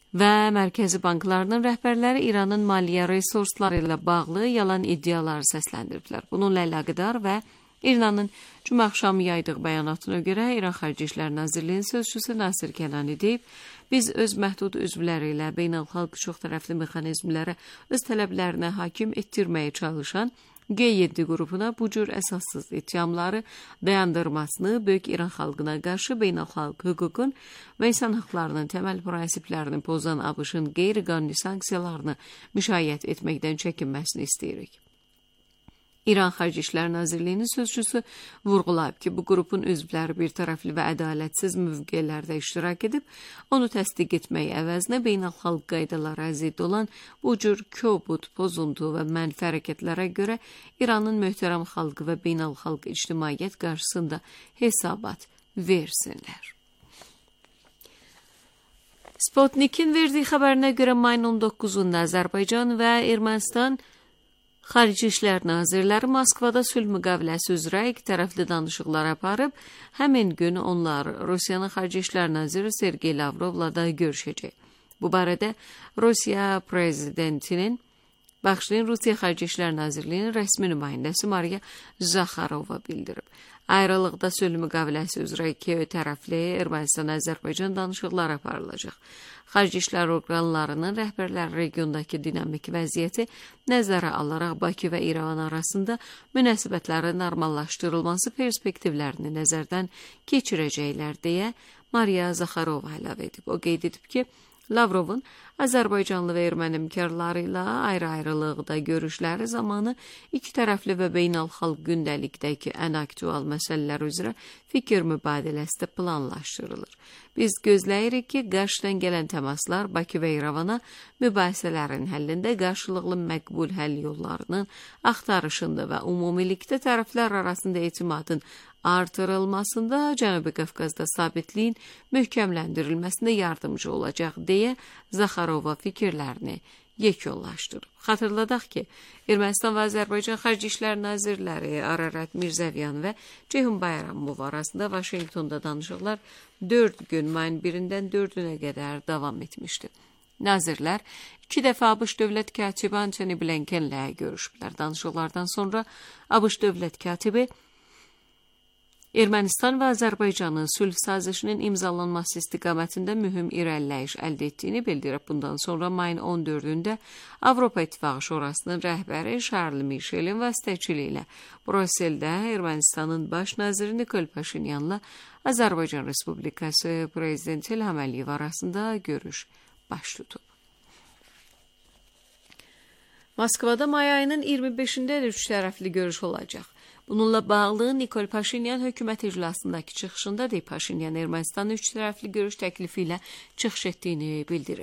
və mərkəzi banklarının rəhbərləri İranın maliyyə resursları ilə bağlı yalan iddialar səsləndirdilər. Bununla əlaqədar və İranın cümə axşamı yaydığı bəyanatına görə İran Xarici İşlər Nazirliyinin sözçüsü Nasir Kəlani deyib, biz öz məhdud üzvləri ilə beynəlxalq çoxtərəfli mexanizmlərə öz tələblərinə hakim etdirməyə çalışan G yeddi qrupuna bu cür əsassız ittihamları dayandırmasını, böyük İran xalqına qarşı beynəlxalq hüququn və insan hüquqlarının təməl prinsiplərini pozan ABŞ-ın qeyri-qanuni sanksiyalarını müşayiət etməkdən çəkinməsini istəyirik. İran Xarici İşlər Nazirliyinin sözçüsü vurğulayıb ki, bu qrupun üzvləri bir tərəfli və ədalətsiz mövqelərdə iştirak edib, onu təsdiq etmək əvəzinə beynəlxalq qaydalara zidd olan bu cür kobud, pozuntu və mənfi hərəkətlərə görə İranın möhtərəm xalqı və beynəlxalq ictimaiyyət qarşısında hesabat versinlər. Sputnik'in verdiyi xəbərinə görə mayın on doqquzunda Azərbaycan və Ermənistan Xarici İşlər Nazirləri Moskvada sülh müqaviləsi üzrə iki tərəfli danışıqlar aparıb, həmin gün onlar Rusiyanın Xarici İşlər Naziri Sergey Lavrovla da görüşəcək. Bu barədə Rusiya prezidentinin Baxşinin Rusiya Xarici İşlər Nazirliyinin rəsmi nümayəndəsi Mariya Zakharova bildirib. Ayrılıqda sülh müqaviləsi üzrə iki tərəfli Ermənistan-Azərbaycan danışıqlar aparılacaq. Xarici İşlər orqanlarının rəhbərləri regiondakı dinamik vəziyyəti nəzərə alaraq Bakı və İrəvan arasında münasibətlərin normallaşdırılması perspektivlərini nəzərdən keçirəcəklər deyə Mariya Zakharova əlavə edib. O qeyd edib ki, Lavrovun Azərbaycanlı və erməni həmkarları ilə ayrı-ayrılıqda görüşləri zamanı iki tərəfli və beynəlxalq gündəlikdəki ən aktual məsələlər üzrə fikir mübadiləsi də planlaşdırılır. Biz gözləyirik ki, qarşıdan gələn təmaslar Bakı və İrəvana mübahisələrin həllində qarşılıqlı məqbul həll yollarının axtarışında və ümumilikdə tərəflər arasında etimadın artırılmasında, Cənubi Qafqazda sabitliyin möhkəmləndirilməsində yardımcı olacaq deyə Zakharova fikirlərini yekunlaşdırıb. Xatırladaq ki, Ermənistan və Azərbaycan Xarici İşlər Nazirləri Ararat Mirzəvyan və Ceyhun Bayramov arasında Vaşinqtonda danışıqlar dörd gün mayın birindən dördünə qədər davam etmişdi. Nazirlər iki dəfə ABŞ dövlət katibi Antony Blinkenlə görüşüblər. Danışıqlardan sonra ABŞ dövlət katibi Ermənistan və Azərbaycanın sülh sazişinin imzalanması istiqamətində mühüm irəliləyiş əldə etdiyini bildirib. Bundan sonra mayın on dördündə Avropa İttifaqı Şurasının rəhbəri Charles Michelin vasitəçiliyi ilə Brüsseldə Ermənistanın baş naziri Nikol Paşinyanla Azərbaycan Respublikası Prezidenti İlham Əliyev arasında görüş baş tutub. Moskvada may ayının iyirmi beşində üç tərəfli görüş olacaq. Bununla bağlı Nikol Paşinyan hökumət iclasındakı çıxışında deyib, Paşinyan Ermənistanın üç tərəfli görüş təklifi ilə çıxış etdiyini bildirib.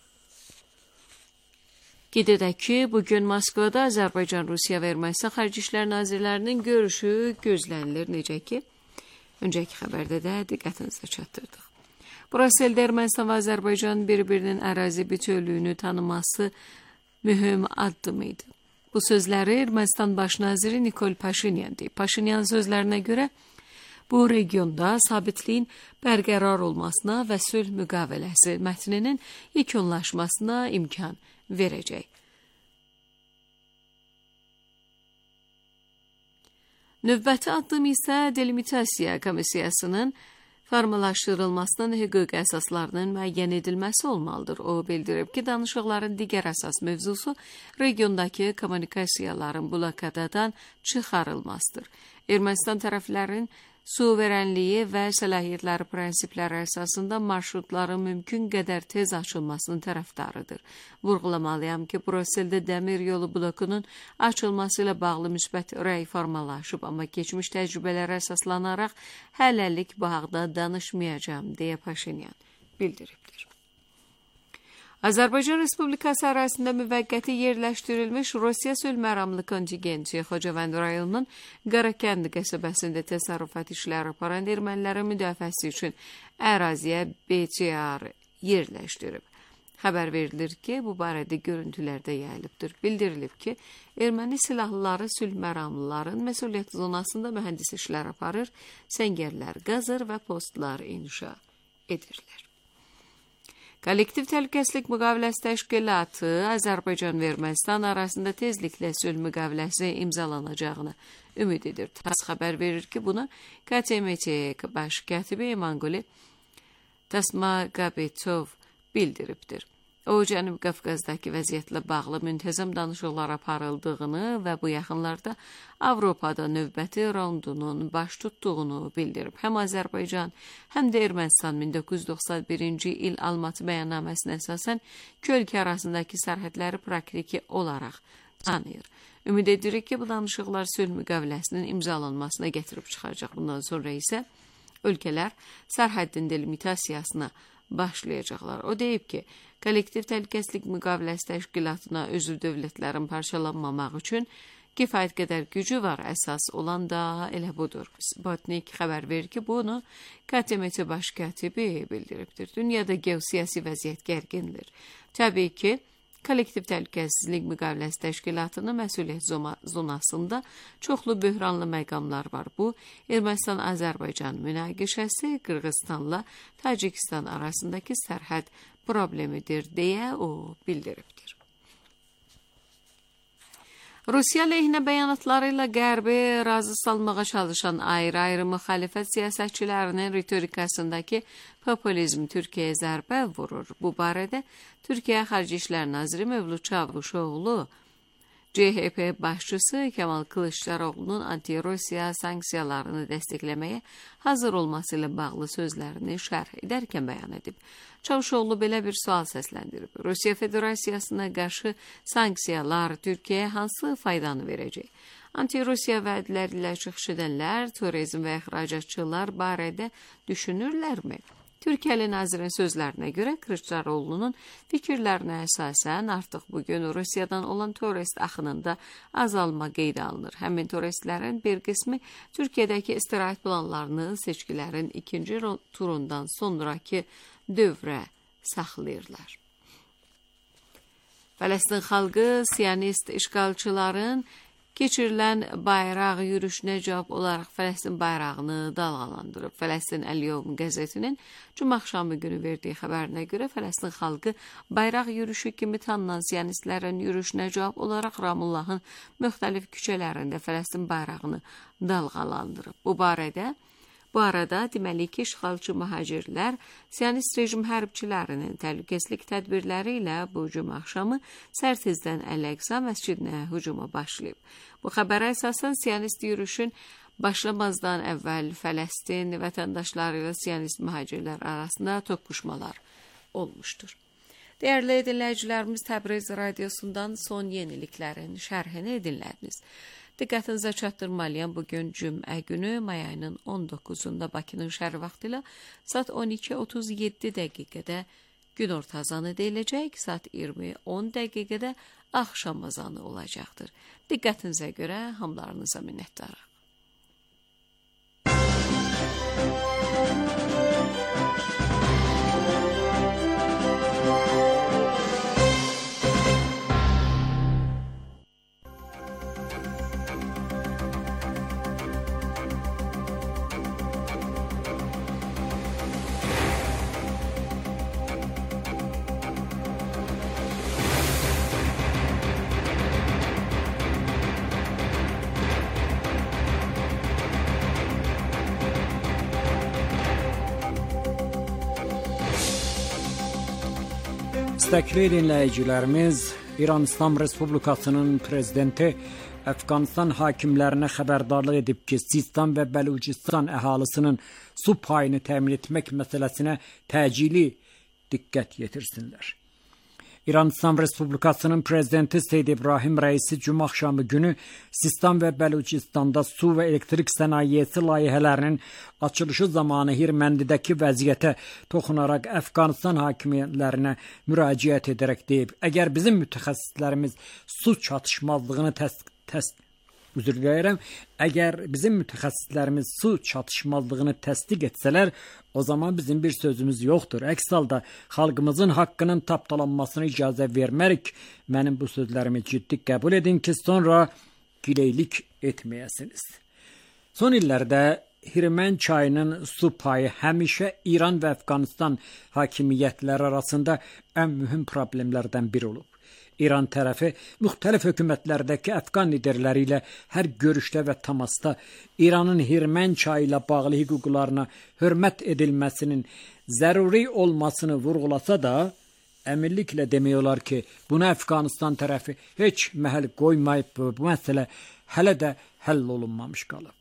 Qeyd edək ki, bugün Moskvada Azərbaycan, Rusiya və Ermənistan Xarici İşlər Nazirlərinin görüşü gözlənilir. Necə ki, öncəki xəbərdə də diqqətinizə çatdırdıq. Brüsseldə Ermənistan və Azərbaycan bir-birinin ərazi bütövlüyünü tanıması mühüm addım idi. Bu sözləri Ermənistan baş naziri Nikol Paşinyan deyib. Paşinyan sözlərinə görə bu regionda sabitliyin bərqərar olmasına və sülh müqaviləsi mətninin yekunlaşmasına imkan verəcək. Növbəti addım isə delimitasiya komissiyasının formalaşdırılmasının hüquqi əsaslarının müəyyən edilməsi olmalıdır. O bildirib ki, danışıqların digər əsas mövzusu regiondakı kommunikasiyaların blokadadan çıxarılmasıdır. Ermənistan tərəflərin suverenliyi və səlahiyyətləri prinsipləri əsasında marşrutların mümkün qədər tez açılmasının tərəfdarıdır. Vurğulamalıyam ki, Brüsseldə dəmir yolu blokunun açılması ilə bağlı müsbət rəy formalaşıb, amma keçmiş təcrübələrə əsaslanaraq hələlik bu haqda danışmayacağım, deyə Paşinyan bildiribdir. Azərbaycan Respublikası ərazisində müvəqqəti yerləşdirilmiş Rusiya sülh məramlı kontingenti Xocavənd rayonunun Qarakəndi qəsəbəsində təsərrüfat işləri aparan ermənilərin müdafiəsi üçün əraziyə B T R yerləşdirib. Xəbər verilir ki, bu barədə görüntülərdə yayılıbdır. Bildirilib ki, erməni silahlıları sülh məramlıların məsuliyyət zonasında mühəndis işlər aparır, səngərlər qazır və postlar inşa edirlər. Kollektiv Təhlükəsizlik Müqaviləsi Təşkilatı Azərbaycan və Ermənistan arasında tezliklə sülh müqaviləsi imzalanacağını ümid edir. TASS xəbər verir ki, bunu K T M T baş katibi Emanguli Tasmagabetov bildiribdir. O, Cənubi Qafqazdakı vəziyyətlə bağlı müntəzəm danışıqlar aparıldığını və bu yaxınlarda Avropada növbəti raundunun baş tutduğunu bildirib. Həm Azərbaycan, həm də Ermənistan min doqquz yüz doxsan birinci il Almatı bəyannaməsinə əsasən iki ölkə arasındakı sərhədləri praktiki olaraq tanıyır. Ümid edirik ki, bu danışıqlar sülh müqaviləsinin imzalanmasına gətirib çıxacaq. Bundan sonra isə ölkələr sərhəddin delimitasiyasına başlayacaqlar. O deyib ki, Kollektiv Təhlükəsizlik Müqaviləsi Təşkilatına üzv dövlətlərin parçalanmamaq üçün kifayət qədər gücü var. Əsas olan da elə budur. Sputnik xəbər verir ki, bunu K T M T baş katibi bildiribdir. Dünyada geosiyasi vəziyyət gərgindir. Təbii ki, Kollektiv Təhlükəsizlik Müqaviləsi Təşkilatının məsuliyyət zonasında çoxlu böhranlı məqamlar var. Bu, Ermənistan-Azərbaycan münaqişəsi, Qırğızstanla Tacikistan arasındakı sərhəd problemidir, deyə o bildiribdir. Rusiya lehinə bəyanatlarıyla Qərbi razı salmağa çalışan ayrı-ayrı müxalifət siyasətçilərinin ritorikasındakı populizm Türkiyəyə zərbə vurur. Bu barədə Türkiyə Xarici İşlər Naziri Mevlüt Çavuşoğlu, C H P başçısı Kemal Kılıçdaroğlu'nun anti-Rusiya sanksiyalarını dəstəkləməyə hazır olması ilə bağlı sözlərini şərh edərkən bəyan edib. Çavuşoğlu belə bir sual səsləndirib. Rusiya Federasiyasına qarşı sanksiyalar Türkiyəyə hansı faydanı verəcək? Anti-Rusiya vədləri ilə çıxış edənlər, turizm və ixracatçılar barədə düşünürlərmi? Türkiyəli nazirin sözlərinə görə Kılıçdaroğlu'nun fikirlərinə əsasən artıq bugün Rusiyadan olan turist axınında azalma qeydə alınır. Həmin turistlərin bir qismi Türkiyədəki istirahət planlarını seçkilərin ikinci turundan sonraki dövrə saxlayırlar. Fələstin xalqı Siyonist işğalçıların keçirilən bayraq yürüşünə cavab olaraq Fələstin bayrağını dalğalandırıb. Fələstin Əl-Yevm qəzetinin cümə axşamı günü verdiyi xəbərinə görə Fələstin xalqı bayraq yürüşü kimi tanınan siyonistlərin yürüşünə cavab olaraq Ramullahın müxtəlif küçələrində Fələstin bayrağını dalğalandırıb. Bu barədə Bu arada deməli ki, işğalçı mühacirlər Siyonist rejim hərbçilərinin təhlükəsizlik tədbirləri ilə bu cümə axşamı Sərtizdən Əl-Əqsa məscidinə hücuma başlayıb. Bu xəbərə əsasən Siyonist yürüşün başlamazdan əvvəl Fələstin vətəndaşları ilə Siyonist mühacirlər arasında toqquşmalar olmuşdur. Dəyərli dinləyicilərimiz, Təbriz radiosundan son yeniliklərin şərhini dinlədiniz. Diqqətinizə çatdırmalıyam, bugün cümə günü may ayının on doqquzunda Bakının şəhəri vaxtı ilə saat on iki otuz yeddi dəqiqədə günorta azanı deyiləcək, saat iyirmi on dəqiqədə axşam azanı olacaqdır. Diqqətinizə görə hamılarınıza minnətdarıq. İstəkli dinləyicilərimiz, İran İslam Respublikasının prezidenti Əfqanistan hakimlərinə xəbərdarlıq edib ki, Sistan və Bəlucistan əhalisinin su payını təmin etmək məsələsinə təcili diqqət yetirsinlər. İran İslam Respublikasının prezidenti Seyyid İbrahim Rəisi cümə axşamı günü Sistan və Bəlucistanda su və elektrik sənayesi layihələrinin açılışı zamanı Hirməndidəki vəziyyətə toxunaraq Əfqanistan hakimiyyətlərinə müraciət edərək deyib, əgər bizim mütəxəssislərimiz su çatışmazlığını təsdiq təsdiq Üzr diləyirəm. Əgər bizim mütəxəssislərimiz su çatışmazlığını təsdiq etsələr, o zaman bizim bir sözümüz yoxdur. Əks halda xalqımızın haqqının tapdalanmasına icazə vermərik. Mənim bu sözlərimi ciddi qəbul edin ki, sonra gileylik etməyəsiniz. Son illərdə Hirmən çayının su payı həmişə İran və Əfqanistan hakimiyyətləri arasında ən mühüm problemlərdən biri olub. İran tərəfi müxtəlif hökumətlərdəki Əfqan liderləri ilə hər görüşdə və təmasda İranın Hirmən çayı ilə bağlı hüquqlarına hörmət edilməsinin zəruri olmasını vurğulasa da, əminliklə demək olar ki, buna Əfqanistan tərəfi heç məhəl qoymayıb, bu məsələ hələ də həll olunmamış qalıb.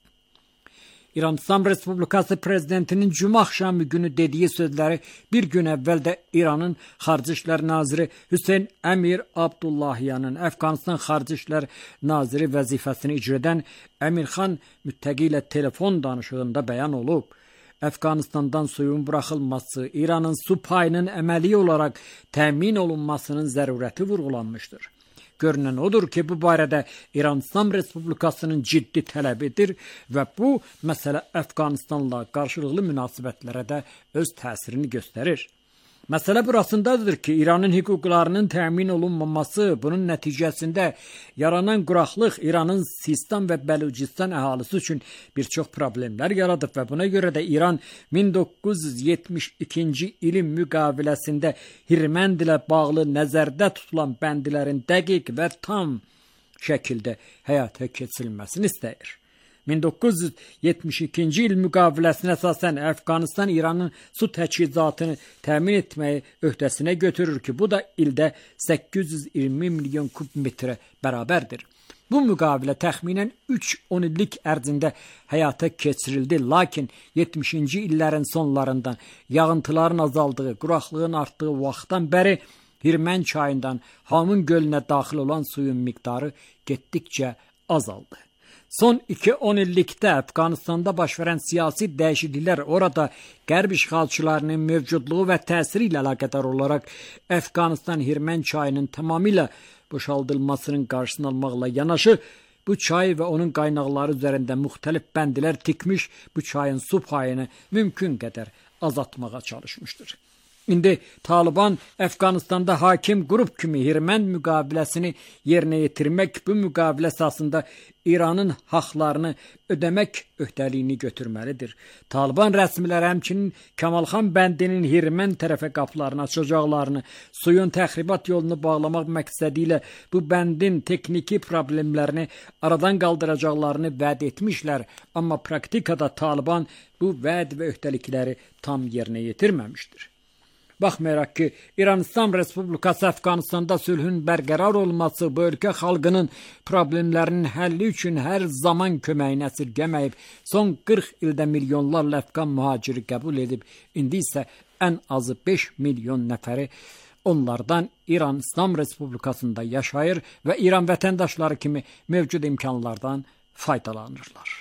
İran İslam Respublikası prezidentinin cümə axşamı günü dediyi sözləri bir gün əvvəl də İranın Xarici İşlər Naziri Hüseyn Əmir Abdullahiyanın Əfqanistan Xarici İşlər Naziri vəzifəsini icra edən Əmirxan Müttəqi ilə telefon danışığında bəyan olub. Əfqanistandan suyun buraxılması, İranın su payının əməli olaraq təmin olunmasının zərurəti vurğulanmışdır. Görünən odur ki, bu barədə İran İslam Respublikasının ciddi tələbidir və bu məsələ Əfqanistanla qarşılıqlı münasibətlərə də öz təsirini göstərir. Məsələ burasındadır ki, İranın hüquqlarının təmin olunmaması, bunun nəticəsində yaranan quraqlıq İranın Sistan və Bəlucistan əhalisi üçün bir çox problemlər yaradıb və buna görə də İran min doqquz yüz yetmiş ikinci ilin müqaviləsində Hirmənd ilə bağlı nəzərdə tutulan bəndlərin dəqiq və tam şəkildə həyata keçirilməsini istəyir. min doqquz yüz yetmiş ikinci il müqaviləsinə əsasən Əfqanistan İranın su təchizatını təmin etməyi öhdəsinə götürür ki, bu da ildə səkkiz yüz iyirmi milyon kub metrə bərabərdir. Bu müqavilə təxminən üç on illik ərzində həyata keçirildi, lakin yetmişinci illərin sonlarından yağıntıların azaldığı, quraqlığın artdığı vaxtdan bəri Hirmən çayından Hamın gölünə daxil olan suyun miqdarı getdikcə azaldı. Son iki on illikdə Əfqanistanda baş verən siyasi dəyişikliklər orada qərb işğalçılarının mövcudluğu və təsiri ilə əlaqədar olaraq Əfqanistan Hirmən çayının tamamilə boşaldılmasının qarşısını almaqla yanaşı, bu çay və onun qaynaqları üzərində müxtəlif bəndlər tikmiş, bu çayın su payını mümkün qədər azaltmağa çalışmışdır. İndi Taliban Əfqanistanda hakim qrup kimi Hirmən müqaviləsini yerinə yetirmək, bu müqavilə əsasında İranın haqlarını ödəmək öhdəliyini götürməlidir. Taliban rəsmiləri həmçinin Kamalxan bəndinin Hirmən tərəfə qapılarını açacaqlarını, suyun təxribat yolunu bağlamaq məqsədi ilə bu bəndin texniki problemlərini aradan qaldıracaqlarını vəd etmişlər, amma praktikada Taliban bu vəd və öhdəlikləri tam yerinə yetirməmişdir. Baxmayaraq ki, İran İslam Respublikası Əfqanistanda sülhün bərqərar olması, bu ölkə xalqının problemlərinin həlli üçün hər zaman köməyini əsirgəməyib, son qırx ildə milyonlarla Əfqan mühaciri qəbul edib, indi isə ən azı beş milyon nəfəri onlardan İran İslam Respublikasında yaşayır və İran vətəndaşları kimi mövcud imkanlardan faydalanırlar.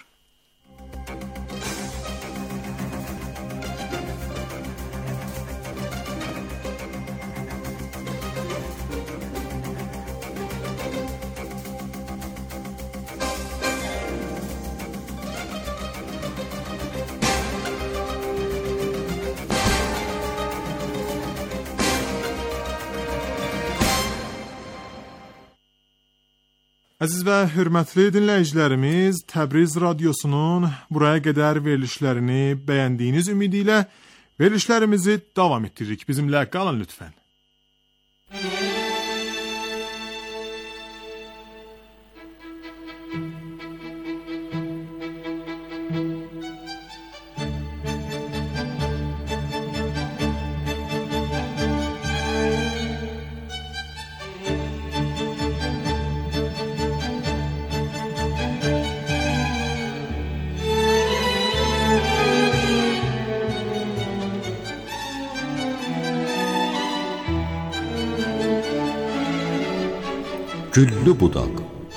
Əziz və hörmətli dinləyicilərimiz, Təbriz Radyosunun buraya qədər verilişlərini bəyəndiyiniz ümidi ilə verilişlərimizi davam etdiririk. Bizimlə qalın lütfən. Güllü budaq.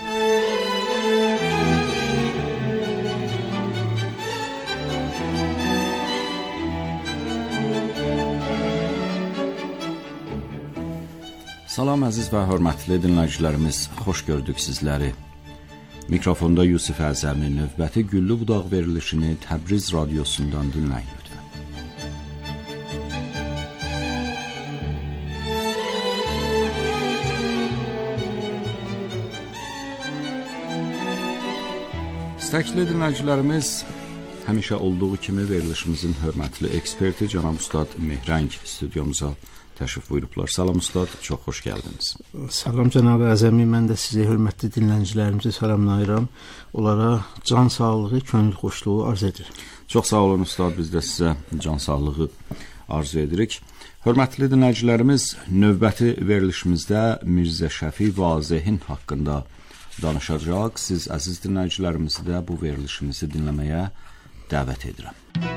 Salam əziz və hörmətli dinləyicilərimiz, xoş gördük sizləri. Mikrofonda Yusif Əzəmin, növbəti Güllü budaq verilişini Təbriz Radyosundan dinləyin. İstəkli dinləyicilərimiz, Həmişə olduğu kimi verilişimizin hörmətli eksperti cənab Ustad Mehrəng studiyamıza təşrif buyurublar. Salam Ustad, çox xoş gəldiniz. Salam cənab Əzəmi, mən də sizi hörmətli dinləyicilərimizi salamlayıram. Onlara can sağlığı, könül xoşluğu arz edirəm. Çox sağ olun Ustad, biz də sizə can sağlığı arzu edirik. Hörmətli dinləyicilərimiz, növbəti verilişimizdə Mirzə Şəfi Vazehin haqqında danışacaq. Siz əziz dinləyicilərimizi də bu verilişimizi dinləməyə dəvət edirəm.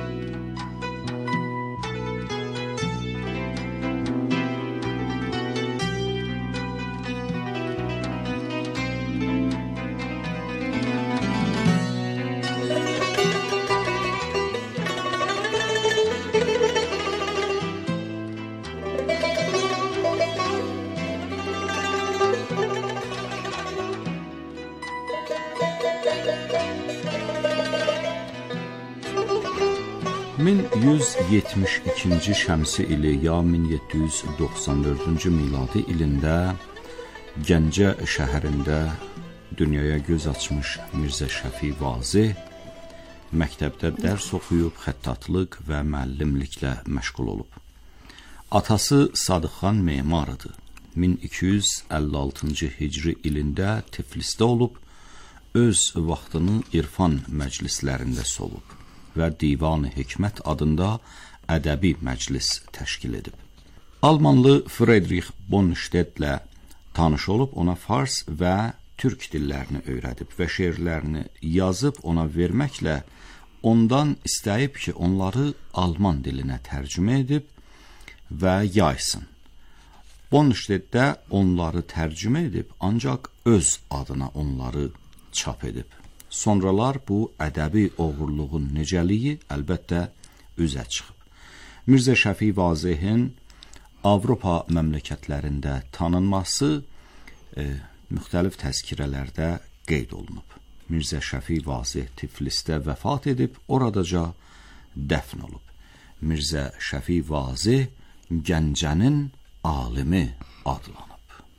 min yüz yetmiş ikinci şəmsi ili ya min yeddi yüz doxsan dördüncü miladi ilində Gəncə şəhərində dünyaya göz açmış Mirzə Şəfi Vazeh məktəbdə dərs oxuyub xəttatlıq və müəllimliklə məşğul olub. Atası Sadıqxan memar idi. min iki yüz əlli altıncı hicri ilində Tiflisdə olub, öz vaxtını irfan məclislərində solub və Divan-ı Hikmət adında ədəbi məclis təşkil edib. Almanlı Friedrich Bonstedtlə tanış olub, ona fars və türk dillərini öyrədib və şeirlərini yazıb ona verməklə ondan istəyib ki, onları alman dilinə tərcümə edib və yaysın. Bonstedt də onları tərcümə edib, ancaq öz adına onları çap edib. Sonralar bu ədəbi oğurluğun necəliyi əlbəttə üzə çıxıb. Mirzə Şəfi Vazehin Avropa məmləkətlərində tanınması e, müxtəlif təzkirələrdə qeyd olunub. Mirzə Şəfi Vazeh Tiflisdə vəfat edib, oradaca dəfn olub. Mirzə Şəfi Vazeh Gəncənin alimi adlanıb.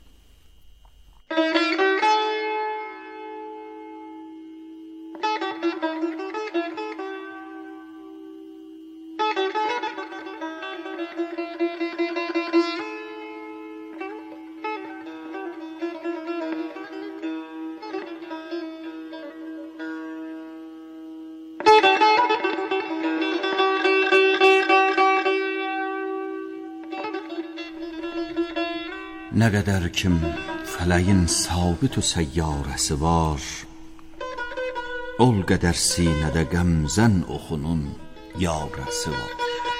Nə qədər kim fələyin sabit-ü səyyarəsi var, ol qədər sinədə qəmzən oxunun yarəsi var.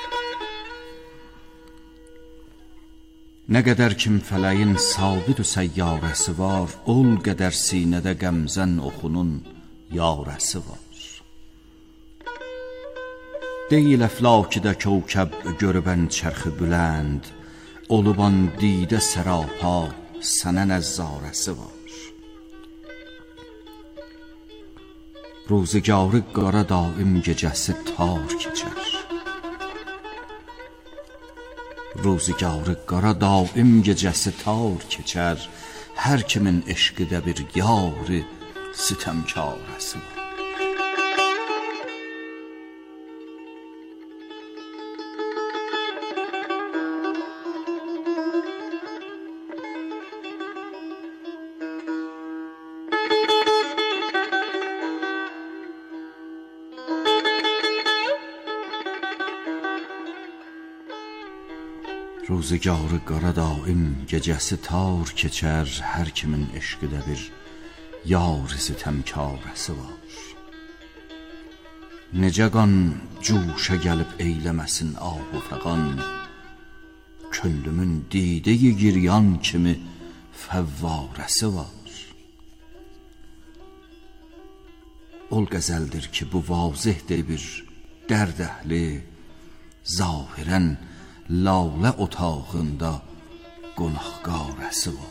Nə qədər kim fələyin sabit-ü səyyarəsi var, ol qədər sinədə qəmzən oxunun yarəsi var. Deyil əflakidə kəvkəb görübən çərxi bülənd, oluban didə sərapa sənə nəzzarəsi var. Ruzigarı qara daim gecəsi tar keçər. Ruzigarı qara daim gecəsi tar keçər. Hər kimin eşqidə bir yari sitəmkarəsi var. Ruzigarı qara daim gecəsi tar keçər, hər kimin eşqidə bir yar-ı sitəmkarəsi var. Necə qan cuşa gəlib eyləməsin ab-ı fəqan, könlümün didə-i giryan kimi fəvvarəsi var. Ol qəzəldir ki, bu vazihdir bir dərd əhli, zahirən lalə otağında qonaqqarəsi var.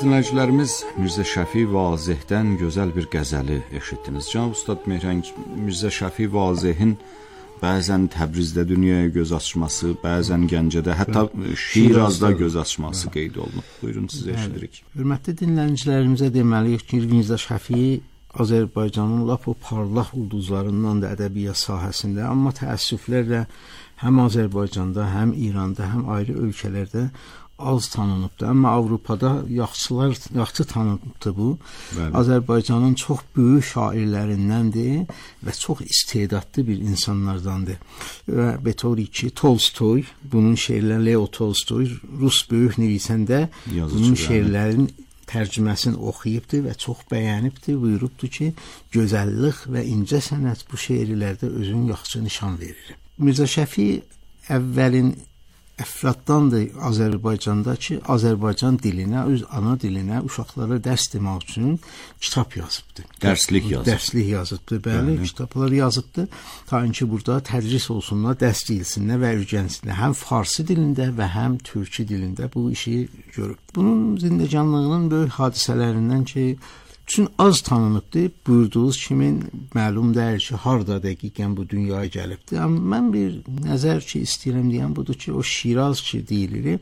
dinləyicilərimiz, Mirzə Şəfi Vazehdən gözəl bir qəzəli eşitdiniz. Cənab Ustad Mehrəng, Mirzə Şəfi Vazehin bəzən Təbrizdə dünyaya göz açması, bəzən Gəncədə, hətta Şirazda göz açması qeyd olunub. Buyurun, siz eşidirik. Hörmətli dinləyicilərimizə deməliyik ki, Mirzə Şəfi Azərbaycanın lap o parlaq ulduzlarından da ədəbiyyat sahəsində, amma təəssüflərlə həm Azərbaycanda, həm İranda, həm ayrı ölkələrdə az tanınıbdır. Amma Avropada yaxşılar, yaxşı tanınıbdır bu. Bəli. Azərbaycanın çox böyük şairlərindəndir və çox istedadlı bir insanlardandır. Və betori ki, Tolstoy, bunun şeirləri, Leo Tolstoy, Rus böyük nivisəndə bunun şeirlərin tərcüməsini oxuyubdur və çox bəyənibdir. Buyurubdur ki, gözəllik və incə sənət bu şeirlərdə özünü yaxşı nişan verir. Mirzə Şəfi əvvəlin əfraddandır Azərbaycanda ki, Azərbaycan dilinə, öz ana dilinə uşaqlara dərs demək üçün kitab yazıbdır. Dərslik yazıbdır. Dərslik yazıbdır, bəli, bəli. Kitablar yazıbdır. Ta ki, burada tədris olsunlar, dərs deyilsinlər və öyrənsinlər. Həm farsi dilində və həm türkü dilində bu işi görüb. Bunun zindəcanlığının böyük hadisələrindən ki, üçün az tanınıbdır. Buyurduğunuz kimi məlum deyil ki, harda dəqiqən bu dünyaya gəlibdir. Amma mən bir nəzər ki, istəyirəm deyəm budur ki, o Şiraz ki deyilir,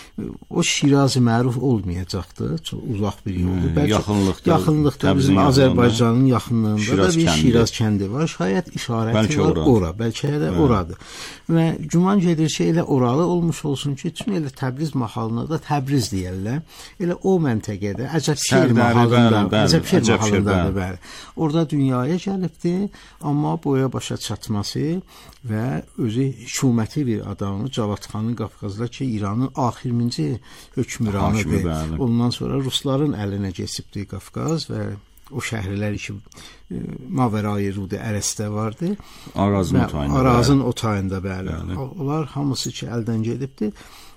o Şiraz məruf olmayacaqdır. Çox uzaq bir yoldur. Hmm, yaxınlıqda, yaxınlıqda bizim Azərbaycanın yaxınlığında Şiraz da bir kəndi. Şiraz kəndi var. Şayət işarəti bəlkə var oradır. Ora, bəlkə də hə. Oradır. Və güman gedir ki, elə oralı olmuş olsun ki, çünki elə Təbriz mahalına da Təbriz deyirlər. Elə o məntəqədə Əcəbşehir mahalında, Əcəbşehir mahalındadır, bəli. Orada dünyaya gəlibdir, amma boya başa çatması və özü hükuməti bir adamı, Cavadxanın Qafqazda ki, İranın axirminci hökmranıdır. Ondan sonra Rusların əlinə keçibdir Qafqaz və o şəhərlər ki, Maverayi Rudi Ərəsdə vardı. Arazın o tayında. Arazın o tayında, bəli. bəli. Onlar hamısı ki, əldən gedibdir.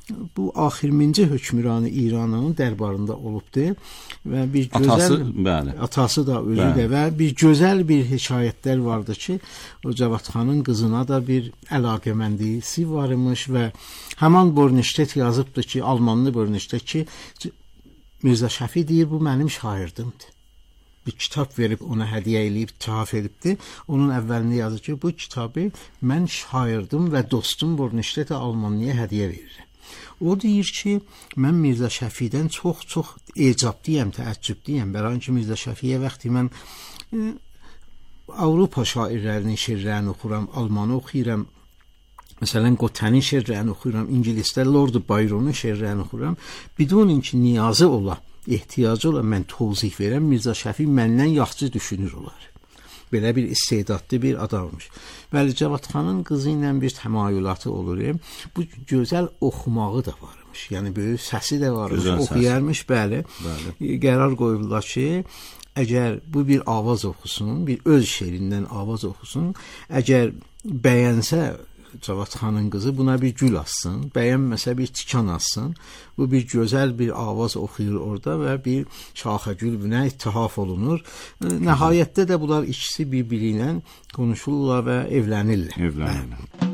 Bu axirminci hökmranı İranın dərbarında olubdur və bir gözəl atası, bəli. Atası da özü bəli. də və bir gözəl bir hekayətlər vardı ki, o Cavadxanın qızına da bir əlaqəməndisi varmış və həman Borniştet yazıbdı ki, Almanlı Borniştet ki, Mirzə Şəfi deyir, bu mənim şairdimdir. Bir kitab verib ona hədiyyə eləyib, tahaf edibdir. Onun əvvəlində yazır ki, bu kitabı mən şairdim və dostum Borniştetə Almanlıya hədiyyə verirəm. O deyir ki, mən Mirzə Şəfidən çox-çox ecabdiyəm, təəccübliyəm. Bəran ki, Mirzə Şəfiyə vaxtı mən e, Avropa şairlərinin şeirlərini oxuram, Almanı oxuyuram. Məsələn, Qotənin şeirlərini oxuyuram, İngilisdə Lord Byronun şeirlərini oxuyuram. Bidon ki, niyazı ola, ehtiyacı ola, mən tozih verəm, Mirzə Şəfi məndən yaxşı düşünür olar. Belə bir istedadlı bir adammış. Bəli, Cavadxanın qızı ilə bir təmayülatı olur. Bu gözəl oxumağı da varmış. Yəni böyük səsi də varmış. Gözəl oxuyarmış, səs. bəli. bəli. Qərar qoyublar ki, əgər bu bir avaz oxusun, bir öz şeirindən avaz oxusun, əgər bəyənsə Cavadxanın qızı buna bir gül assın, bəyənməsə bir tikan assın. Bu bir gözəl bir avaz oxuyur orada və bir şaxə gül buna ittihaf olunur. Nəhayətdə də bunlar ikisi bir-biri ilə konuşurlar və evlənirlər. Evlənirlər.